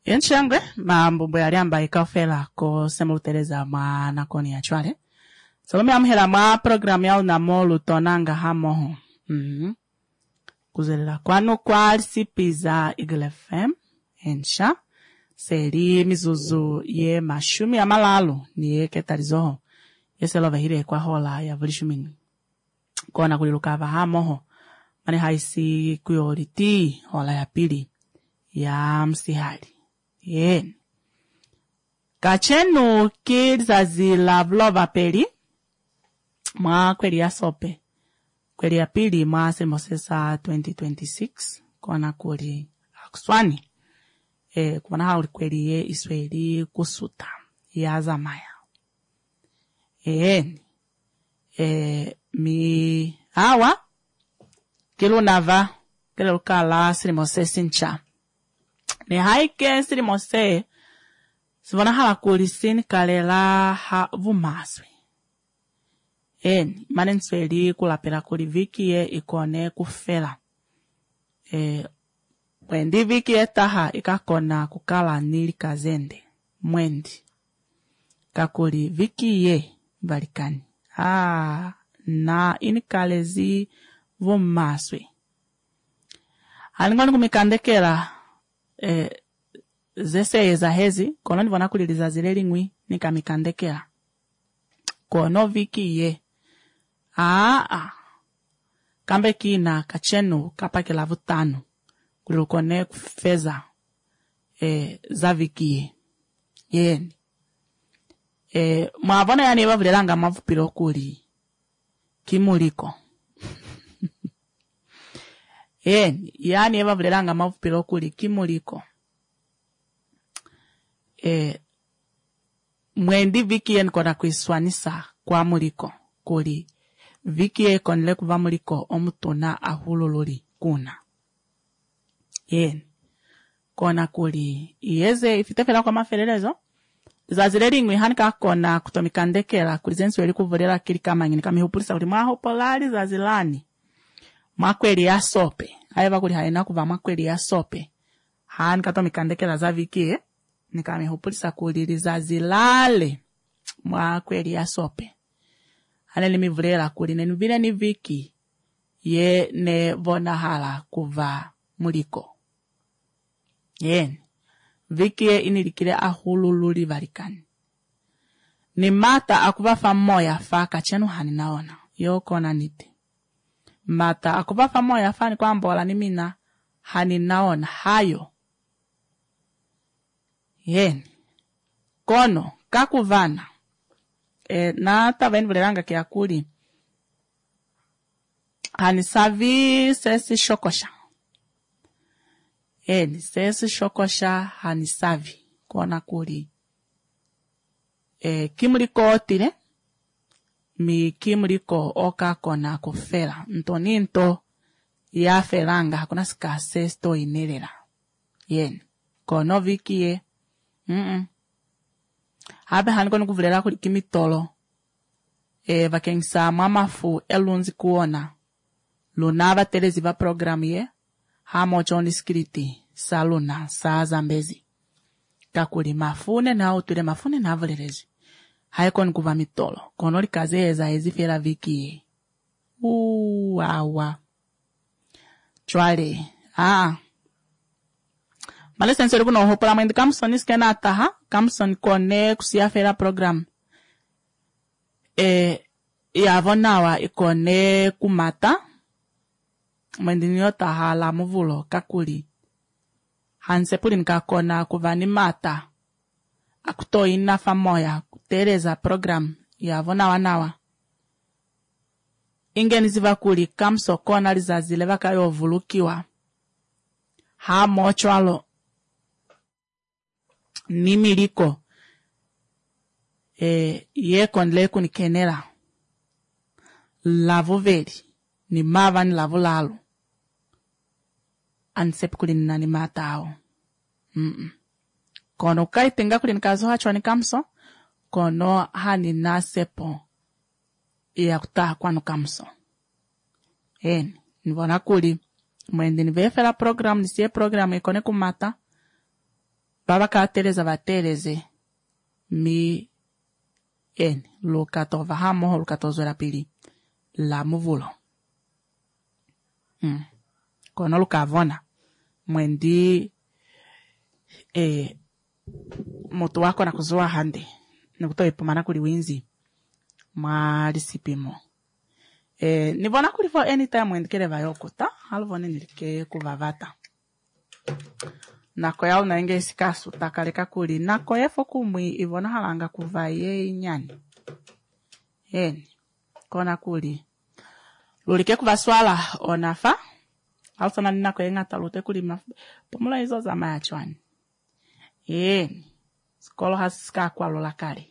Yenchangwe mambo yaliamba ikafela ko semutereza mwana koni ya chwale. Salome amhela ma program ya unamolu tonanga hamoho. Kuzelela kwano kwa sipiza Eagle FM ensha seri mizuzu ye mashumi ya malalu ni ye ketarizoho. Yeselova hire kwa hola ya vulishumini. Kona kulilukava hamoho. Mane haisi kuyoriti hola ya pili ya msihali. Yen. Kachenu kizazi la vlova peli. Mwa kweli ya sope. Kweli ya pili mwa semosesa 2026. Kona kuli akuswani. Kwana hauli kweli ye isweli kusuta. Ya zamaya. Mi hawa. Kilo nava. Kilo kala semose sincha. Ni haike sirimose sivona hala kulisini kalela ha vumaswe. Manensweli kulapela kuli viki ye ikone kufela. Wendi viki ye taha ikakona kukala nili kazende. Mwendi. Kakuli viki ye balikani. Na inikalezi vumaswe. Halingoni kumikandekela zese za hezi, kono nivona kuliliza zile lingwi, nikamikandekela. Kono viki ye. Kambe kina kachenu kapakela vutano. Kulukone kufeza za viki ye. Yeni. Mwavona yani eva vilelanga mavupilo kuli. Kimuliko. Yani eva vilelanga mavupilo kuli. Kimuliko. Mwendi viki ye nkona kuiswanisa kwa muliko. Kuli. Viki ye konile kuva muliko omutuna ahulululi kuna. Kona kuli. Iyeze ifitefela kwa mafelelezo. Zazile ngwi hanika kona kutomikandekela kulizensu weli kuvulera kili kama ngini kamihupulisa kuli mahopolari zazilani. Makweli ya sope. Haiva kuli haina kuva makweli ya sope. Hanika tomikandekela za viki nikamihupulisa kuli zazilale. Makweli ya sope. Haneli mivulera kuli nenuvile ni viki ye ne vona hala kuva muliko. Viki ye inilikile ahulululi valikani. Ni mata akuva famoya fa kachenu haninaona. Yokona niti. Mata akuva famoya fa ni kwa mbola ni mina haninaona. Hayo. Kono, kakuvana. Na taveni vulelanga kia kuli. Hanisavi sesi shokosha. Sesi shokosha hanisavi. Kona kuli. Kimuliko otile. Mi kimuliko oka kona kufela. Ntoninto ya felanga. Hakuna sika sesto inelela. Kono viki ye. Habe hanikoni kuvulera kuli kimitolo. Vakengisa mamafu elunzi kuona. Lunava teleziva programu ye. Hamo choni skriti. Saluna. Saa zambezi. Kakuli mafune na utule mafune na vulelezi. Haikoni kuva mitolo. Konoli kazeeza ezifela viki ye. Awa. Chwale. Male sensori kuno hopola mwendi Kamson iskena ataha. Kamson kone kusiafela program. Yavonawa ikone kumata. Mwendi nyota hala muvulo kakuli. Hansepuli nkakona kuvani mata. Akuto ina famoya kutereza program. Yavonawa nawa. Ingeniziva kuli Kamso kona lizazile vakayo vulukiwa. Mochwalo. Nimiliko. Ye konle kunikenela. Lavu veli. Ni mava ni lavu lalu. Ansepu kuli nani matao. Kono kai tenga kuli nikazo hachwa ni Kamso. Kono hani nasepo. Ya kutaha kwanu Kamso. Nivona kuli. Mwendi nivefela program. Nisiye program ikone kumata. baba ka tereza vatereze mi lukatova hamo lukatozwela pili la muvulo. Kono lukavona mwendi moto wako na kuzoa hande nikutoa ipumana kuli winzi mwa disipimo. Nivona kuli for anytime mwendikele vayokuta haluvone nilike kuvavata nako yao na inge isikasu takaleka kuli nako yefo kumwi ivona halanga kuvaye inyani kona kuli lulike kuvaswala onafa alsana ninako yengata lute kuli pumula hizo za mayachwani skolo hasika kwa lola kari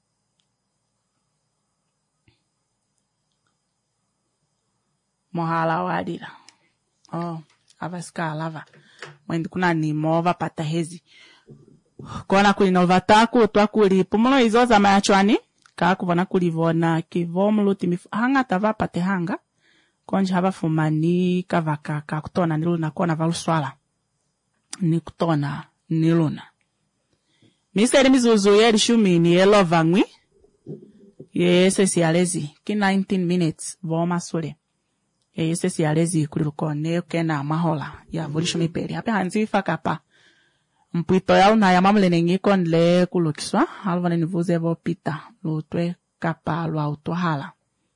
mohala wadira avasika alava mwendi kuna ni mova pata hezi kona kuli novataku twa kuli pumulo hizo za mayachwani kakuvona kulivona kivomuluti hanga tava pate hanga konja hava fumani kavaka kakutona niluna kona valuswala ni kutona niluna Mr. Mizuzu yeri shumini yelo vangwi yese sialezi ki 19 minutes voma sule yese sialezi kulilukone kena mahola ya volisho miperi hape hanzi fakapa mpwito yao na ya mamule nengiko nle kulukiswa halvane nivuze vo pita lutwe kapa lwa utohala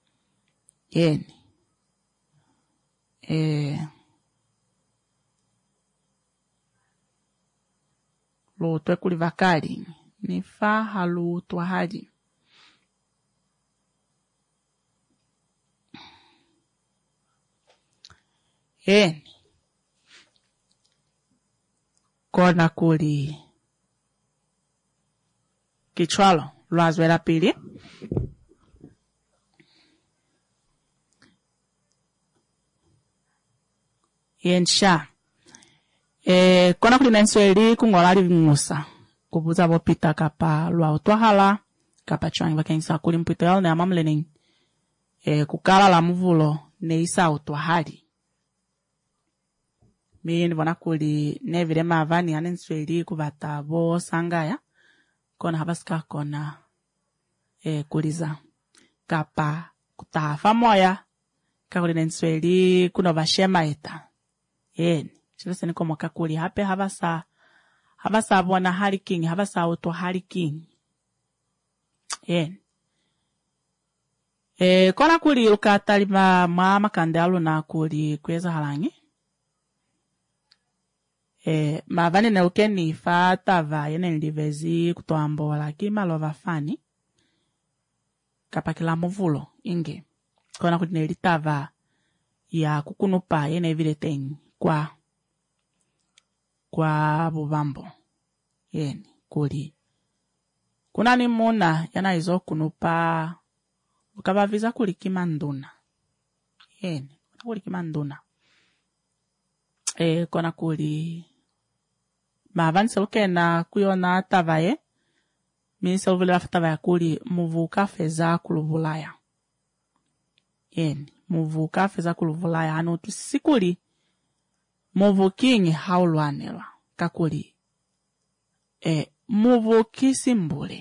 lutwe kulivakali nifa halu tuahadi kona kuli kichwalo lwazwela pili yensha kona kuli nensweli kungolali ngusa kubuza bopita kapa lwa utwahala kapa chwangi vakenisa kuli mpito yao na mamlening kukala la muvulo ne isa utwahali mi nivona kuli nevile mavani ya nensweli kuvata bo sangaya kona habasika kona kuliza kapa kutahafa moya kakuli nensweli kuno vashema eta chilese niko mwaka kuli hape havasa bona hali king havasa auto hali king kona kuli ukatalima mama kandalu na kuli kweza halangi mavani na ukeni fatava yene ndivezi kutoambola kima lova fani kapakila muvulo inge kona kuli nelitava ya kukunupa yene vile tengi kwa bubambo kuli kuna ni muna yana izo kunupa ukabaviza kuli kimanduna kuli kimanduna kona kuli mavani selukena kuyona tavaye mini seluvile wafatavaya kuli muvuka feza kuluvulaya muvuka feza kuluvulaya hanu tusikuli muvukingi haulwanelwa kakuli muvukisimbule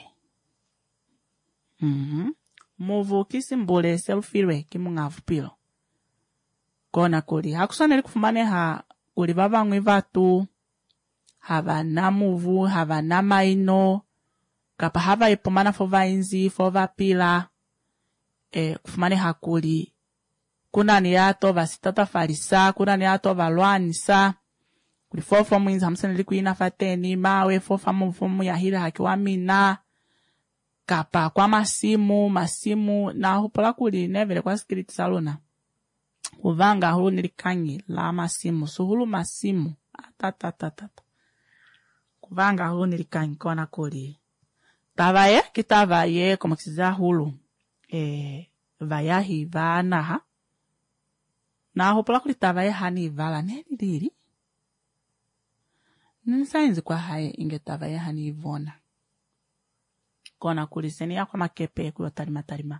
muvukisimbule selufirwe kimungavupilo kona kuli hakusaneli kufumane kuli vavangwi vatu havana muvu havana maino kapa hava ipomana fo vainzi fo vapila kufumane hakuli kunani yato vasitata farisa kunani yato valwanisa kuli fofo mwinzi hamsani likuina fateni mawe fofa mufumu ya hira hakiwa mina kapa kwa masimu na hupola kuli nevele kwa skiriti saluna uvanga hulu nilikanyi la masimu suhulu masimu kuvanga hulu nilikanyi kona kuli tavaye kitavaye komakiziza hulu vayahi vanaha na hupola kuli tavaye hani vala nelilili ninsainzi kwa hae inge tavaye hani ivona kona kuli seni ya kwa makepe kuyo tarima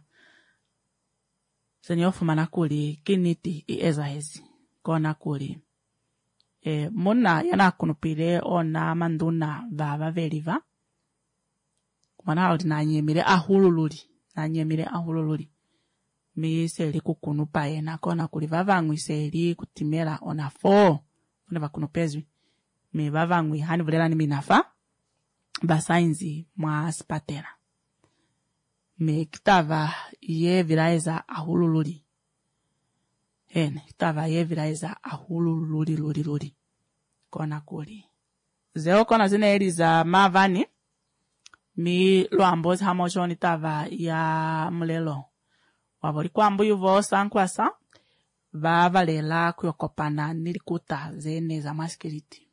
seni ofumana kuli kiniti ieza hezi kona kuli muna yana kunupire ona manduna vava veliva. Kumana uli nanyemire ahululuri. Mi seli kukunupa yena kona kuli vavangwi seli kutimela ona 4. Kuna vakunupezwi. Mi vavangwi hani vulela ni minafa. Basainzi mwa spatela. Mi kitava ye viraiza ahululuri. Kitava ye viraiza ahululuri. Kona kuli. Zeo kona zine eliza mavani. Mi luambozi hamoshoni tava ya mlelo. Wavoli kwambu yuvo sankwasa. Vavalela kuyokopana nilikuta zene za maskiriti.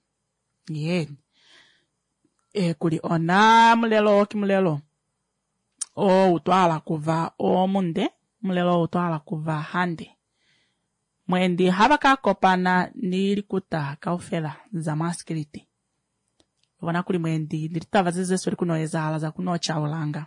Kuli ona mlelo kimlelo. Utwala kuva munde. Mlelo utwala kuva hande. Mwendi habaka kopana nilikuta kaufela za maskiriti. Wana kuli mwendi nilitava zize suri kunoeza ala za kunocha ulanga.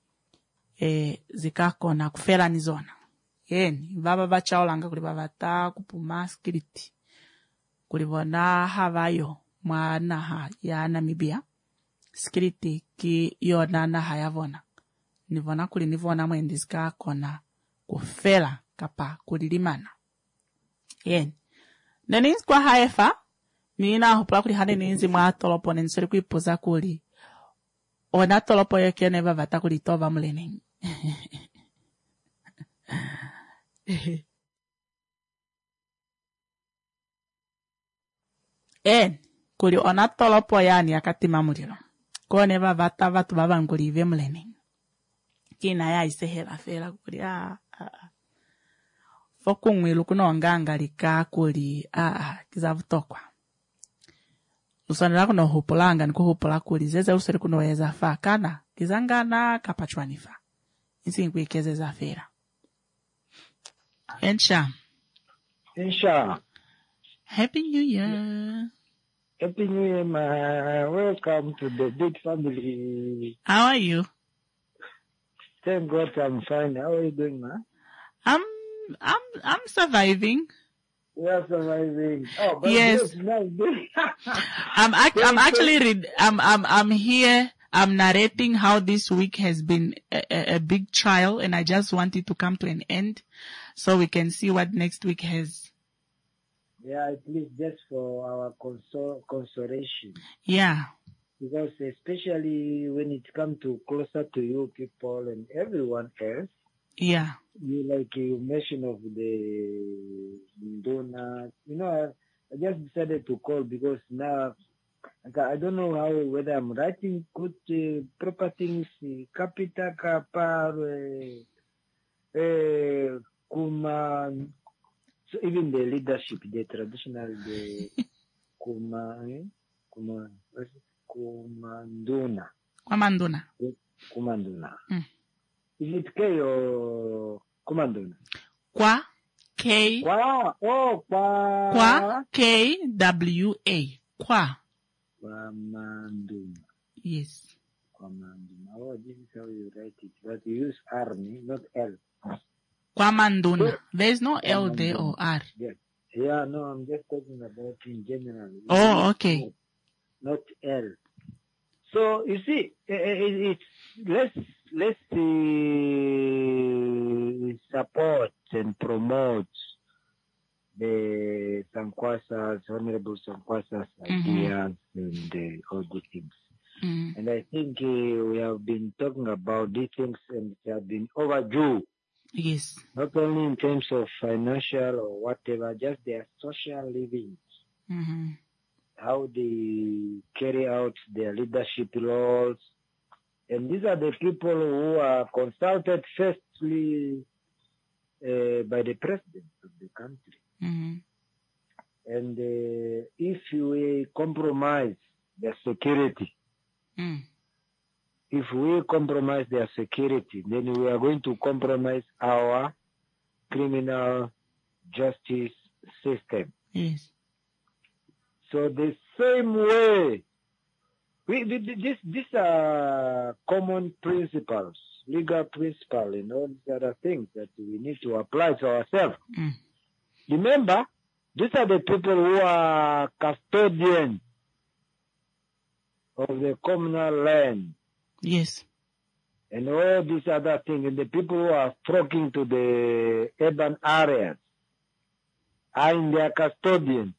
Zikako na kufela nizona. Baba bacha ulanga kuli babata kupuma skiriti. Kuli wana havayo mwana ya Namibia. Skiriti ki yona na hayavona. Nivona kuli nivona mwendi zikako na kufela kapa kulilimana. Neninzi kwa haefa. Nina hupula kuli hane ninzi mwa tolopo nensuri kuipuza kuli. Ona tolopo yeke neva vata kuli tova mlening. Kuli ona tolopo yani akatima mulilo. Kwa neva vata vatu babanguli ive mlening. Kina ya isehela fela kuli Fokungwilu kuno ngangalika kuli kizavutokwa. Usanira kuno hupulanga niko hupula kuli zeze usiri kuno eza fa kana kizangana kapachwanifa. Insi nkuikeze za fera. Ensha. Happy New Year. Happy New Year, ma. Welcome to the big family. How are you? Thank God I'm fine. How are you doing, ma? I'm surviving. You are surviving. Oh, but yes. I'm here. I'm narrating how this week has been a big trial, and I just want it to come to an end so we can see what next week has. Yeah, at least just for our consolation. Yeah. Because especially when it comes to closer to you people and everyone else. Yeah. You mentioned of the donor. I just decided to call because now I don't know whether I'm writing good proper things, capital kapar, kuma. So even the leadership, the traditional, the Kumanduna. Is it K or Kumanduna? Kwa K. Kwa. Oh, Kwa. Kwa K-W-A. Kwa. Kwamanduna. Yes. Kwamanduna. Oh, this is how you write it. But you use R, not L. Kwamanduna. There's no L there or R. Yes. Yeah, no, I'm just talking about in general. Oh, okay. Not L. So, you see, let's support and promote the Sankwasas, Honorable Sankwasas ideas and all these things. Mm. And I think we have been talking about these things and they have been overdue. Yes. Not only in terms of financial or whatever, just their social living. Mm-hmm. How they carry out their leadership roles. And these are the people who are consulted firstly by the president of the country. Mm-hmm. And if we compromise their security, if we compromise their security, then we are going to compromise our criminal justice system. Yes. So the same way, these are common principles, legal principles, and all these other things that we need to apply to ourselves. Mm. Remember, These are the people who are custodians of the communal land. Yes. And all these other things. And the people who are flocking to the urban areas are in their custodians.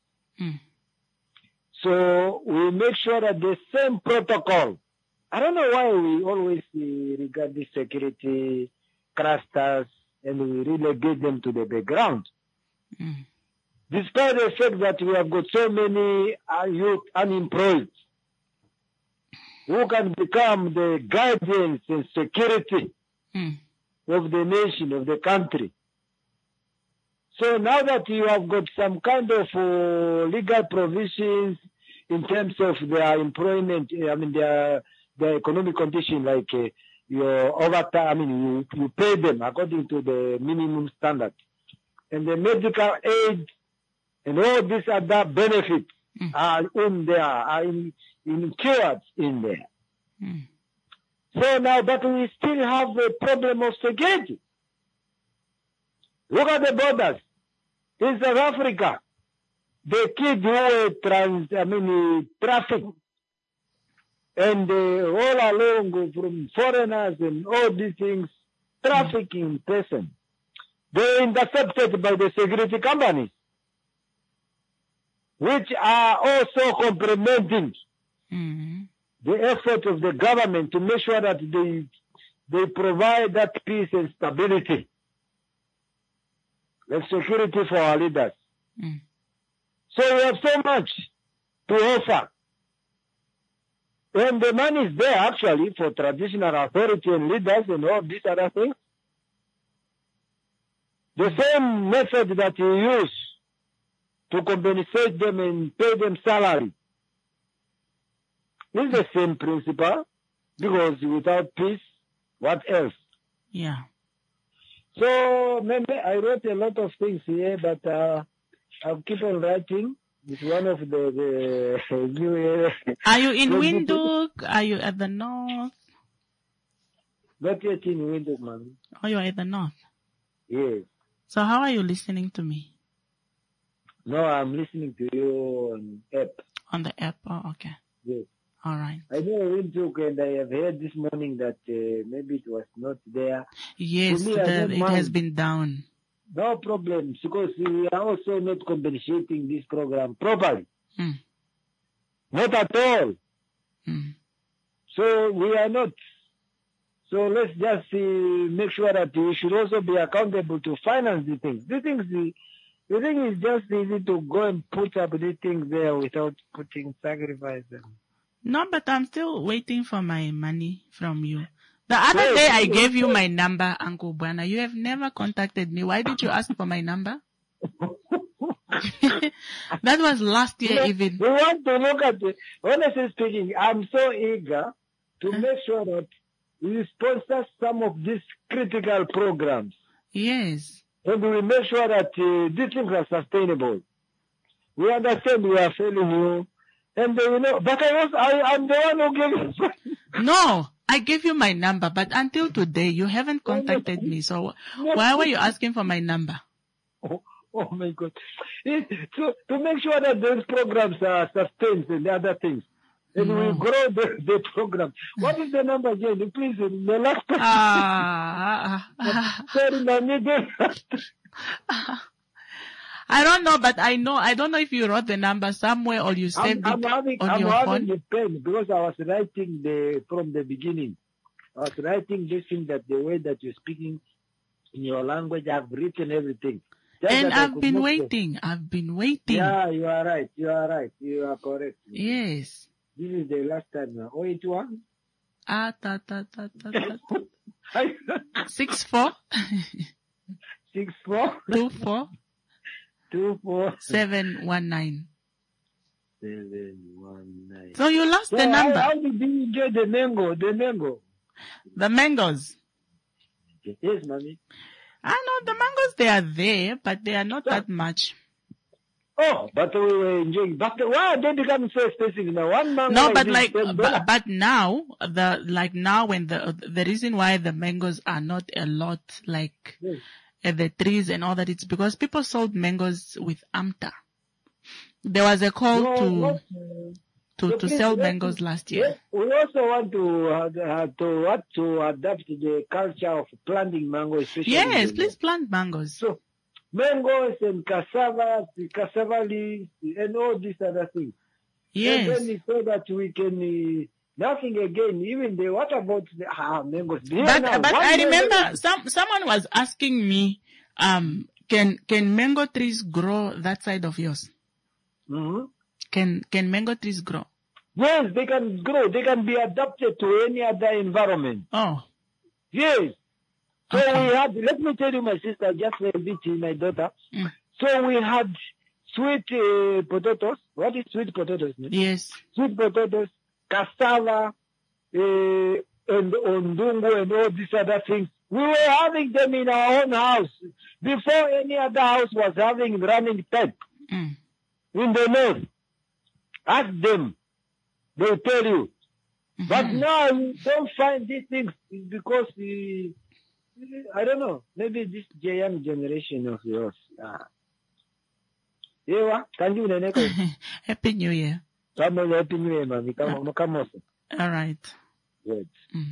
So we make sure that the same protocol. I don't know why we always regard these security clusters and we relegate them to the background. Despite the fact that we have got so many youth unemployed who can become the guardians and security of the nation, of the country. So now that you have got some kind of legal provisions in terms of their employment, their economic condition, like your overtime, you pay them according to the minimum standard. And the medical aid and all these other benefits are in there, are included in there. So now, but we still have the problem of security. Look at the borders. In South Africa, the kids who were trafficked and all along from foreigners and all these things, trafficking person, they're intercepted by the security companies, which are also complementing the effort of the government to make sure that they provide that peace and stability, like security for our leaders. So we have so much to offer. And the money is there actually for traditional authority and leaders and all these other things. The same method that you use to compensate them and pay them salary is the same principle, because without peace, what else? Yeah. So maybe I wrote a lot of things here, but I'll keep on writing. It's one of the new areas. Are you in Windhoek? Are you at the north? Not yet in Windhoek, man. Oh, you're at the north? Yes. So how are you listening to me? No, I'm listening to you on app. On the app? Oh, okay. Yes. All right. I know Windhoek, and I have heard this morning that maybe it was not there. Yes, it has been down. No problem, because we are also not compensating this program properly. Not at all. So we are not. So let's just make sure that we should also be accountable to finance the things. The thing is just easy to go and put up the things there without putting sacrifice. No, but I'm still waiting for my money from you. The other day I gave you my number, Uncle Bwana. You have never contacted me. Why did you ask for my number? That was last year even. We want to look at it. Honestly speaking, I'm so eager to make sure that we sponsor some of these critical programs. Yes. And we make sure that these things are sustainable. We understand we are failing you. And but I'm the one who gave you. No, I gave you my number, but until today you haven't contacted me. So why were you asking for my number? Oh my God! So to make sure that those programs are sustained and other things, and we grow the program. What is the number again? Please, the last Sorry, I don't know, but I don't know if you wrote the number somewhere or you saved it on your phone. I'm having the pen because I was writing from the beginning. I was writing this thing that the way that you're speaking in your language, I've written everything. And I've been waiting. Yeah, you are right. You are correct. Yes. This is the last time now. 081? 64 64 24 24 719. 719. So you lost the number. How did you enjoy the mango? The mangoes. Yes, mommy. I know the mangoes, they are there, but they are not that much. Oh, but we were enjoying. But why are they becoming so expensive now? One mango. No, but but now, when the reason why the mangoes are not a lot, like, yes, at the trees and all that, it's because people sold mangoes with amta. There was a call to sell mangoes last year. We also want to adapt the culture of planting mangoes. Yes, please plant mangoes. So, mangoes and cassava leaves, and all these other things. Yes. And then so that we can, nothing again, even what about the mangoes? But I remember someone was asking me, can mango trees grow that side of yours? Mm-hmm. Can mango trees grow? Yes, they can grow. They can be adapted to any other environment. Oh. Yes. So Okay. we had, let me tell you, my sister, just a bit, my daughter. Mm. So we had sweet potatoes. What is sweet potatoes? Yes. Sweet potatoes, cassava, and ondungu, and all these other things. We were having them in our own house before any other house was having running tap Mm. in the north. Ask them. They'll tell you. Mm-hmm. But now you don't find these things because I don't know. Maybe this young generation of yours. Can you neneko? Happy New Year. Happy New Year, mami. Come on. All right. Good.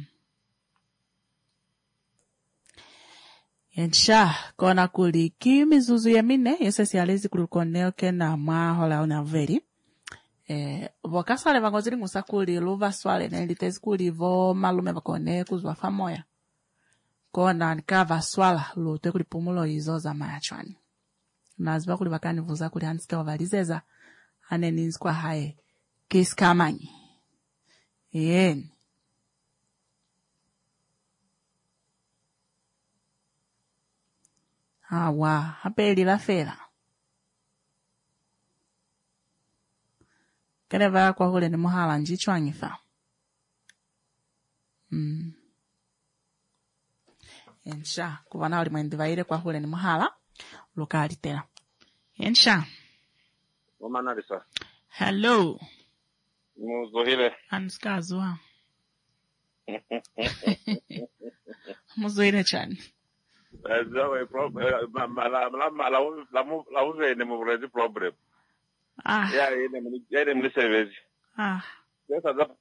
Ensha kona kuli kimizuzu ya mine yese sialezi kulukoneo kena mwahola una veri. Vokasale vangoziri ngusa kuli luva swale na ilitezi kuli vo malume vakone kuzwa famoya. Kona nikava swala lutwe kuli pumulo izo za mayachwani. Naziba kuli vakani vuza kuli hansike wavalizeza hane ninzikwa hae kiskamanyi. Yeni. Awa, hapeli la fela. Kene vaya kwa hule ni muhala njichwa ngifa. Ensha, kuwana wali mwendivaire kwa hule ni muhala. Lukali tena. Ensha. Wamana lisa. Hello. Muzohile. Anskazwa. Muzohile chani. Zawe problem. La uve ne muvrezi problem. Ya yene mnisevezi. Sasa za.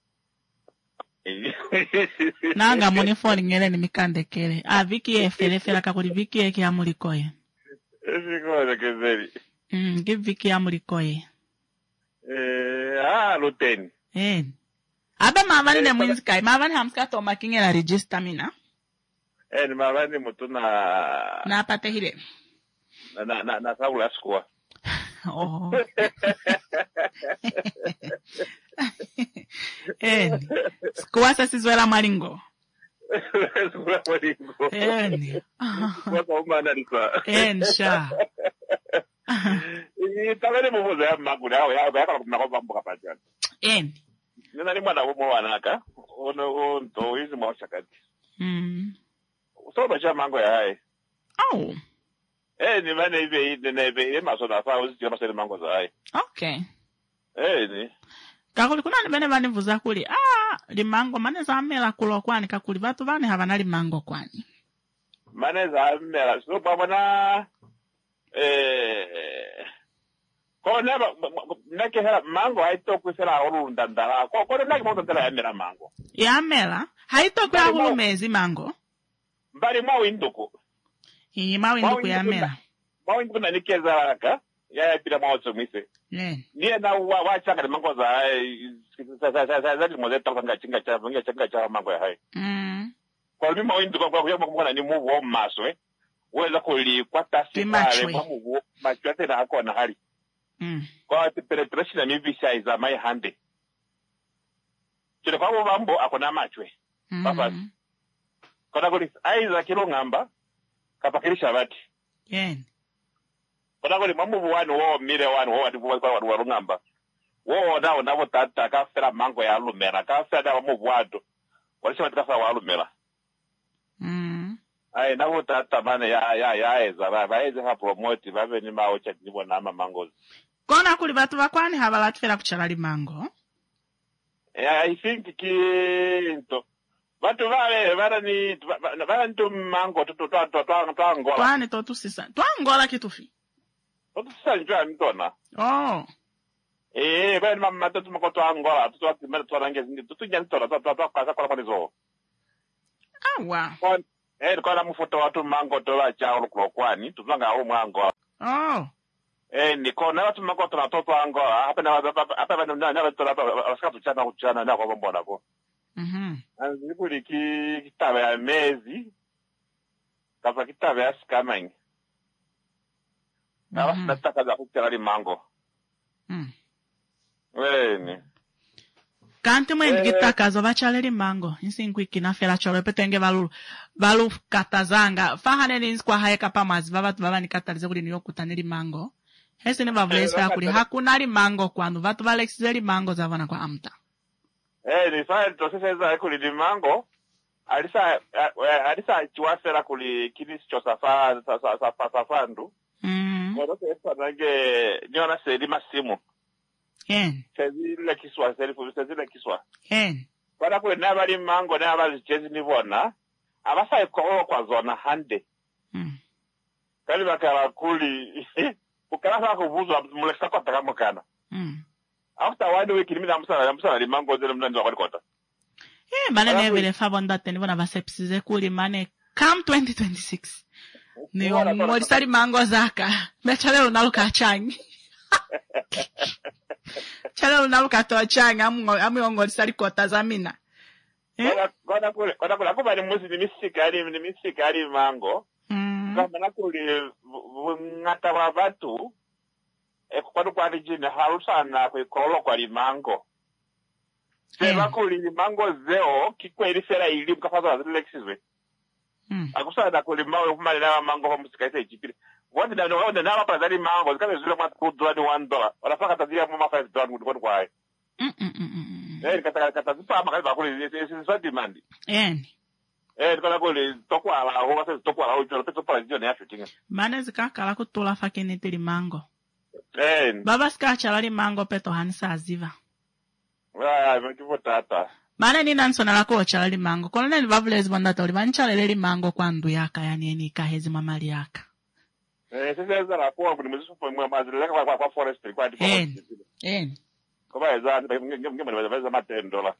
Nanga moni phone ngere ni mikandekele. Viki efele kakuli viki eke amulikoye. Esikoza kezeli. Give viki amulikoye. Luteni. Abe mavani ne mwinzikai. Mavani hamska toma kingela register mina. Ni mavani mutu na apate hile. Na sabula skua. Oh. Skua sasizwela malingo. Skua malingo. Kwa umana lisa. Ensha. Tabele muvuza ya maguli hao ya kala kumnakoba mboka pachana. Nina ni mwana wanaka. Ono hizi mwashakati. Usoba cha mango ya hai. Oh. Ni mane ibe maso na fa uzi masele mango za hai. Okay. Ni. Kakuli kuna ni bene vani vuza kuli. Limango mane za amela kulo kwani kakuli vatu vani havana limango kwani. Mane za amela. So babana ko neba nake hela mango haito kusela orunda ndala. Ko nake moto ndala ya mela mango. Ya mela? Haito kwa hulu mezi mango? Mbali mawinduko. Mawinduko ya mela. Mawinduko na nikeza waka. Ya pila mawazo mise. Niye na wachanga ni mango za hai. Zali moze tanga chinga cha mango ya hai. Kwa mimi mawinduko kwa kuyama kumwana ni muvu wa maso weza kuli kwa tasi pale muvu machwate na hako na hali. Kwa penetration na mibisha iza mai hande. Chile kwa mambo akona machwe. Papa. Kona kuli aiza kilo ngamba kapakirisha bati. Kona kuli mambo wanu wo mire wanu wo wadu ngamba. Wo nao navo tata kafera mango ya alumera kafera mambo wadu. Walisema tukasa wa alumera. Navo tata mane ya eza baeze ha promote babe ni maocha nibo na mangoes. Kona kuli batu bakwani habalatfera kuchala limango. I think kinto Watu wale tu mango tuangola. Twani to tusisa. Twangola kitufi. To tusisa njua mtona. Oh. Bale mama tu makoto angola, tu atimera tu range, tu nyantora, tu kaza kwa nizo. Awa. Kwa na mfoto watu mango to la cha kwani, tuzanga ho mango. Oh. Ni kona watu makoto na toto angola, hapa na watu askatu chana na kwa mbona ko. Anzikuli kitabe ya mezi kapa kitabe ya skamang na nataka za kuchara mango wene kanti mwe ngitaka zo bachaleli mango insingu ikinafela cholo petenge balu katazanga fahane ni kwa hayeka pamazi babatu baba nikatalize kuli niyo kutaneli mango hese ne bavlesa kuli hakuna li mango kwanu batu balexizeli mango zavana kwa amta. Ni file tosesa kuli mango alisa chiwasera kuli kili cho safandu Kwa sasa nange nyona sedi masimu sezile kiswa Kwa kuli nabali mango nabali chezi nivona abasa kwa zona hande kali bakala kuli ukala kuvuza muleksa kwa takamukana after 1 week ni msala limango zele mnanzo kwa kota mane nevele fabonda teni bona basepsize kuli mane come 2026 ni omori mango zaka mechale unaluka changi chale unaluka to changi amongori sali kota zamina Kona kule kuba ni musi ni misikari mango kama kuli ngata wa batu kwanu kwa rijine harusana kwikolo kwa limango. Seba kuli limango zeo kikweli sera ili mkafaza wa zilexizwe. Akusana kuli mawe kumali na mango kwa musikaise ichipili. Wadi na wapa zali mango zikame zile mwati $2 ni $1. Wanafaka tazia muma $5 mkonu kwa hai. Katazipa ama kalipa kuli sisa dimandi. Nikona kuli tokwa ala huwa sezi tokwa ala ujolo peto pala jiyo ni ashu tinga. Mane zikakala kutula fakiniti limango. Baba skacha la mango peto hanisa aziva. Mkivo tata. Mane ni nansona la kocha la mango. Kolone ni bavulezi bondata ulivancha lele mango kwa ndu yaka yani eni kahezi mamali yaka. Sisi la kuwa kuni mwezisu kwa mazileka kwa forestry kwa Kwa eza ngema matendo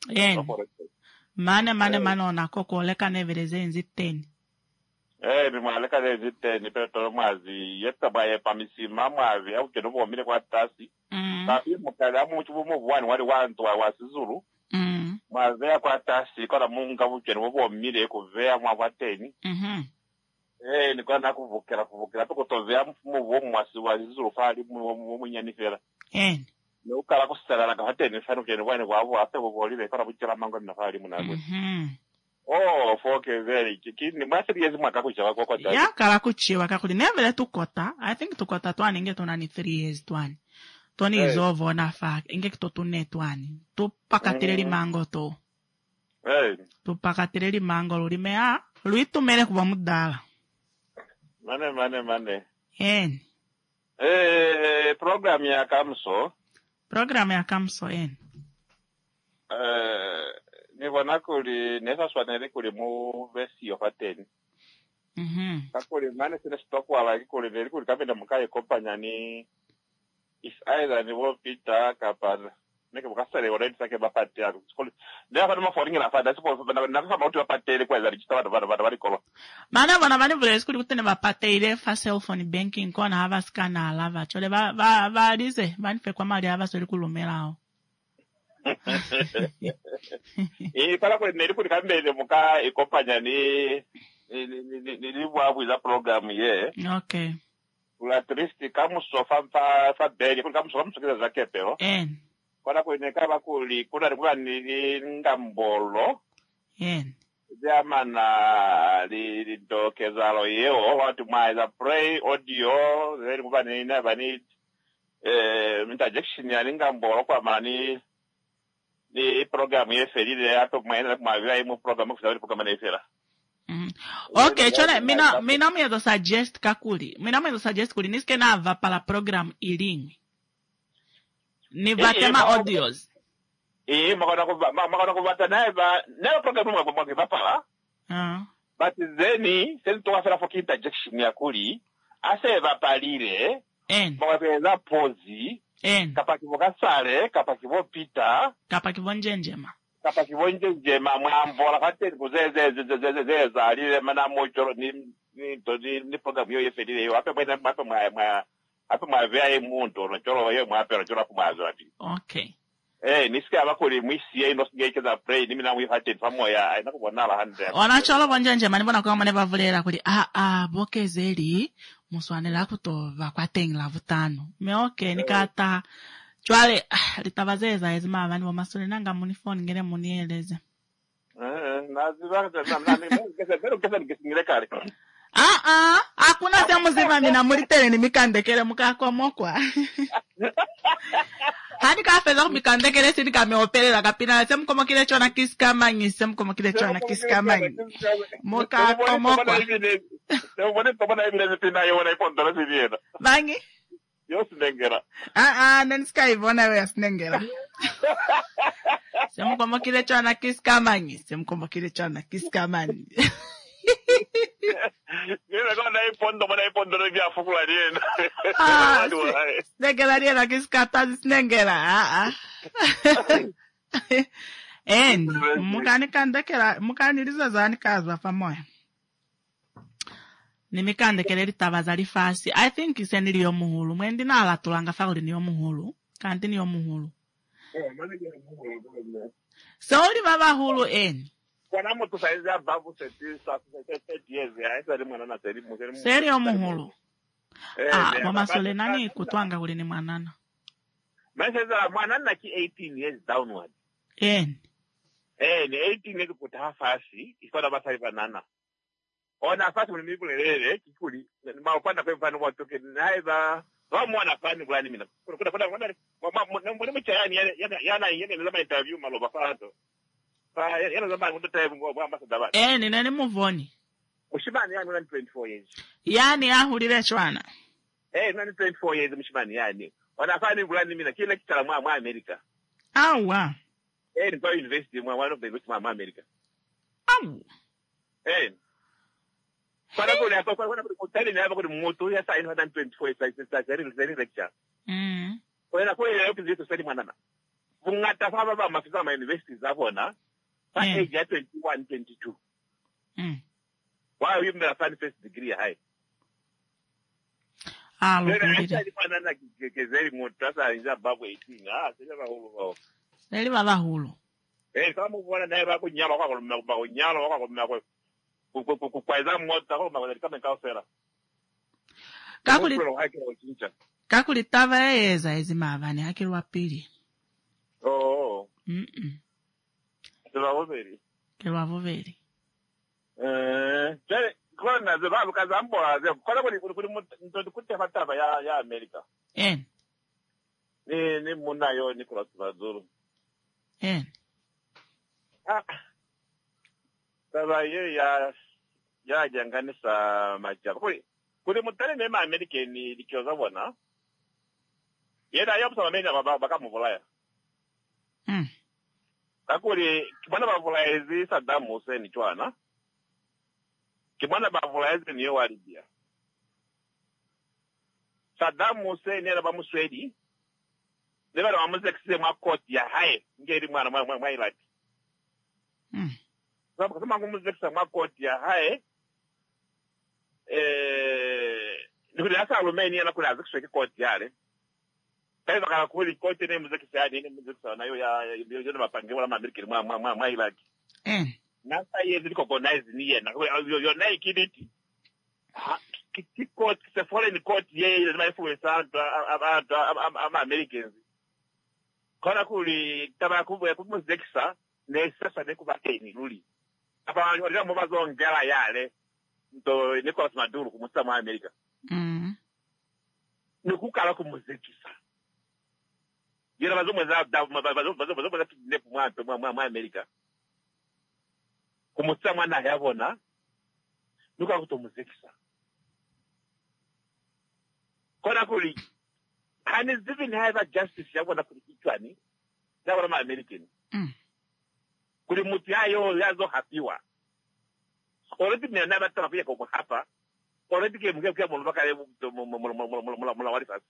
Mane onako koleka nevereze nzi 10. Ni mwaleka nezi 10 peto mwazi yeta baye pamisima mwazi au kenobo wamile kwa tasi. Tapi mkali amu chubumu wali wantu wa wasizuru. Mwazea kwa tasi kwa munga wukenobo wamile kuvea mwawateni. Ni kwa na kuvukira toko tovea mfumu mwasi wasizuru fali mwenyanifera. Ukala kusala la kahateni fano kenobo wani wawu ate wawolile kwa bukira mango minafali munagwe. Foke very kikini mwasiri yezi mwaka kuchiwa kwa kota. Ya kala kuchiwa kakuli nevele tukota. I think tukota tuani inge tunani 3 years tuani. Tuani izovo na faka. Inge kitotune tuani. Tupakatireli mango to. Tupakatireli mango lulimea. Luitu mele kuwa mudala. Mane. Program ya Kamso. Nivona kuli nesa swanele kuli mu vesi yofateni. Kakuli mane sine stock wala kuli neli kuli kapenda mukaye kompanya ni is either ni wo pita kapana. Neke mukasale already sake bapati yako. Kuli ndia fana maforingi na fada sipo na kama mtu bapatele kwa zali chitawa bada kolo. Mana bana vile kuli kutene bapatele fa cell phone banking kona hava scanner lava. Chole ba dize banife kwa mali hava soli kulumela. Para kuli neli kuli kambele muka ikompanya ni wabu za program ye. Okay. Kula tristi kamuso fa beli kuli kamuso kiza za kepeo. Kwa kwenye kaba kuli kuna ni ngambolo. Zamana li dokezalo yeo watu maiza pray audio zeri kuba ni never need interjection ya ngambolo kwa mani ni program yeferile hapo mwana kumavira mu program kufanya program na ifera. Okay, chona mina mwezo suggest kakuli. Mina mwezo suggest kuli niske na ava pala program ilingi. Ni vatema audios. makona kubata naeba program mwa bapala but then sen to afera for interjection ya kuli ase bapalire mwapeza pozi kapaki bokasale kapaki bopita kapaki bonjenjema mwamvola kate kuzeze zalile mana mochoro ni program yo yefedile yo ape mwa vya muntu no choro yo mwapera choro kumazo ati okay nisika abakoli mwisiye inosigekeza pray nimina wihate pamoya ainakubona la 100 wanacholo bonjenjema nibona kwa mane bavulera kuli bokezeli muswanela kutova kwa tengla vutano me okay nikata chwale litavazeza ezima abani bomasole nanga munifone ngere munieleze hakuna sehemu zima mina mulitele ni mikandekele mukakomokwa hadi kafeza kumikandekele sini kameopelela kapina semkomokile chona kisikamanyisi semkomokile chona kisikamanyisi mukakomokwa bangi yo sinengera nenisikayivona we yasinengera semkomokile chona kisikamanyisi semkomokile chona kisikamanyisi Mira kona ipondo vya fukula riena. Snengela riena kiskata snengela. Mukani zani kazwa pamoja. Nimikandekele litabaza lifasi. I think iseni liyo muhulu. Mwendi na ala tulanga fauli niyo muhulu. Kanti niyo muhulu. So li baba hulu Kwana moto saizi ababu 30 years ya isa mwana na seri omuhulu mama sole nani kutwanga uli ni mwanana meseza mwanana ki 18 years downward ni 18 years kuta fasi ifada basali banana ona fasi mimi kulelele kikuli maupanda kwa mfano watu kenaiba mwana fani fulani mina kuna mwana mchayani yana nzama interview maloba fato yana zama ndo time ngo ambassador baba ni nani muvoni Mushimani yani 24 years yani ahulile chwana nani 24 years Mushimani yani wanafanya fulani mimi na kile kitala mwa America awa ni kwa university mwa one of the university mwa America para kule hapo kwa hotel ni hapo kwa moto ya saa 124 years sasa zeri lecture kwa kwa ile yote ndio sasa mwanana vungata fa baba mafisa ma university zabona pa age ya 21 22 Why you made a first degree high? Look at it. Very much. That's above 18. Very hulu. Kama mwana naye bako nyama kwa nyalo kwa kwaiza mmoja kwa kama kausera. Kakuli tava eza ezimavani hakiri wa pili. Kelwa voveri. Kona zebabu kazambola ze kola kuli mtoto kutema ya America ni muna yo Nicolas Maduro taba ye ya janganisa majaba kuli mutale nema America ni dikioza bona yeda yopsa wamenya baba muvulaya kakuli kibana bavulaya ezi Saddam Hussein chwana Kimwana bavulaeze niyo walibia. Saddam Hussein era bamuswedi. Leba bamuze kise mwa koti ya hae ngeri mwana mwa Iraq. Sababu kama ngumuze kise mwa koti ya hae nikuli asa Romania na kula zikishwe koti yale. Kaiza kala kuli koti ne muze kise hadi ne muze kise na yo ya mapange wala Amerika mwa Iraq. Nasa yezi liko organize niye na yo na ikiditi ki court se foreign court ye lazima influence ama Americans kona kuli taba kubwa kumuzekisa ne sasa ne kubateni luli aba wali mo bazongela yale ndo Nicolas Maduro kumusa mu America ni kukala kumuzekisa yera bazomeza bazomeza ne mu America Kumusa mwana yabona nuka kutomuzekisa kona kuli and is even have a justice yabona kuli kichwani yabona ma American kuli muti hayo yazo hapiwa already ni naba trafia kwa hapa already ke mke mulwa kale mula warifasi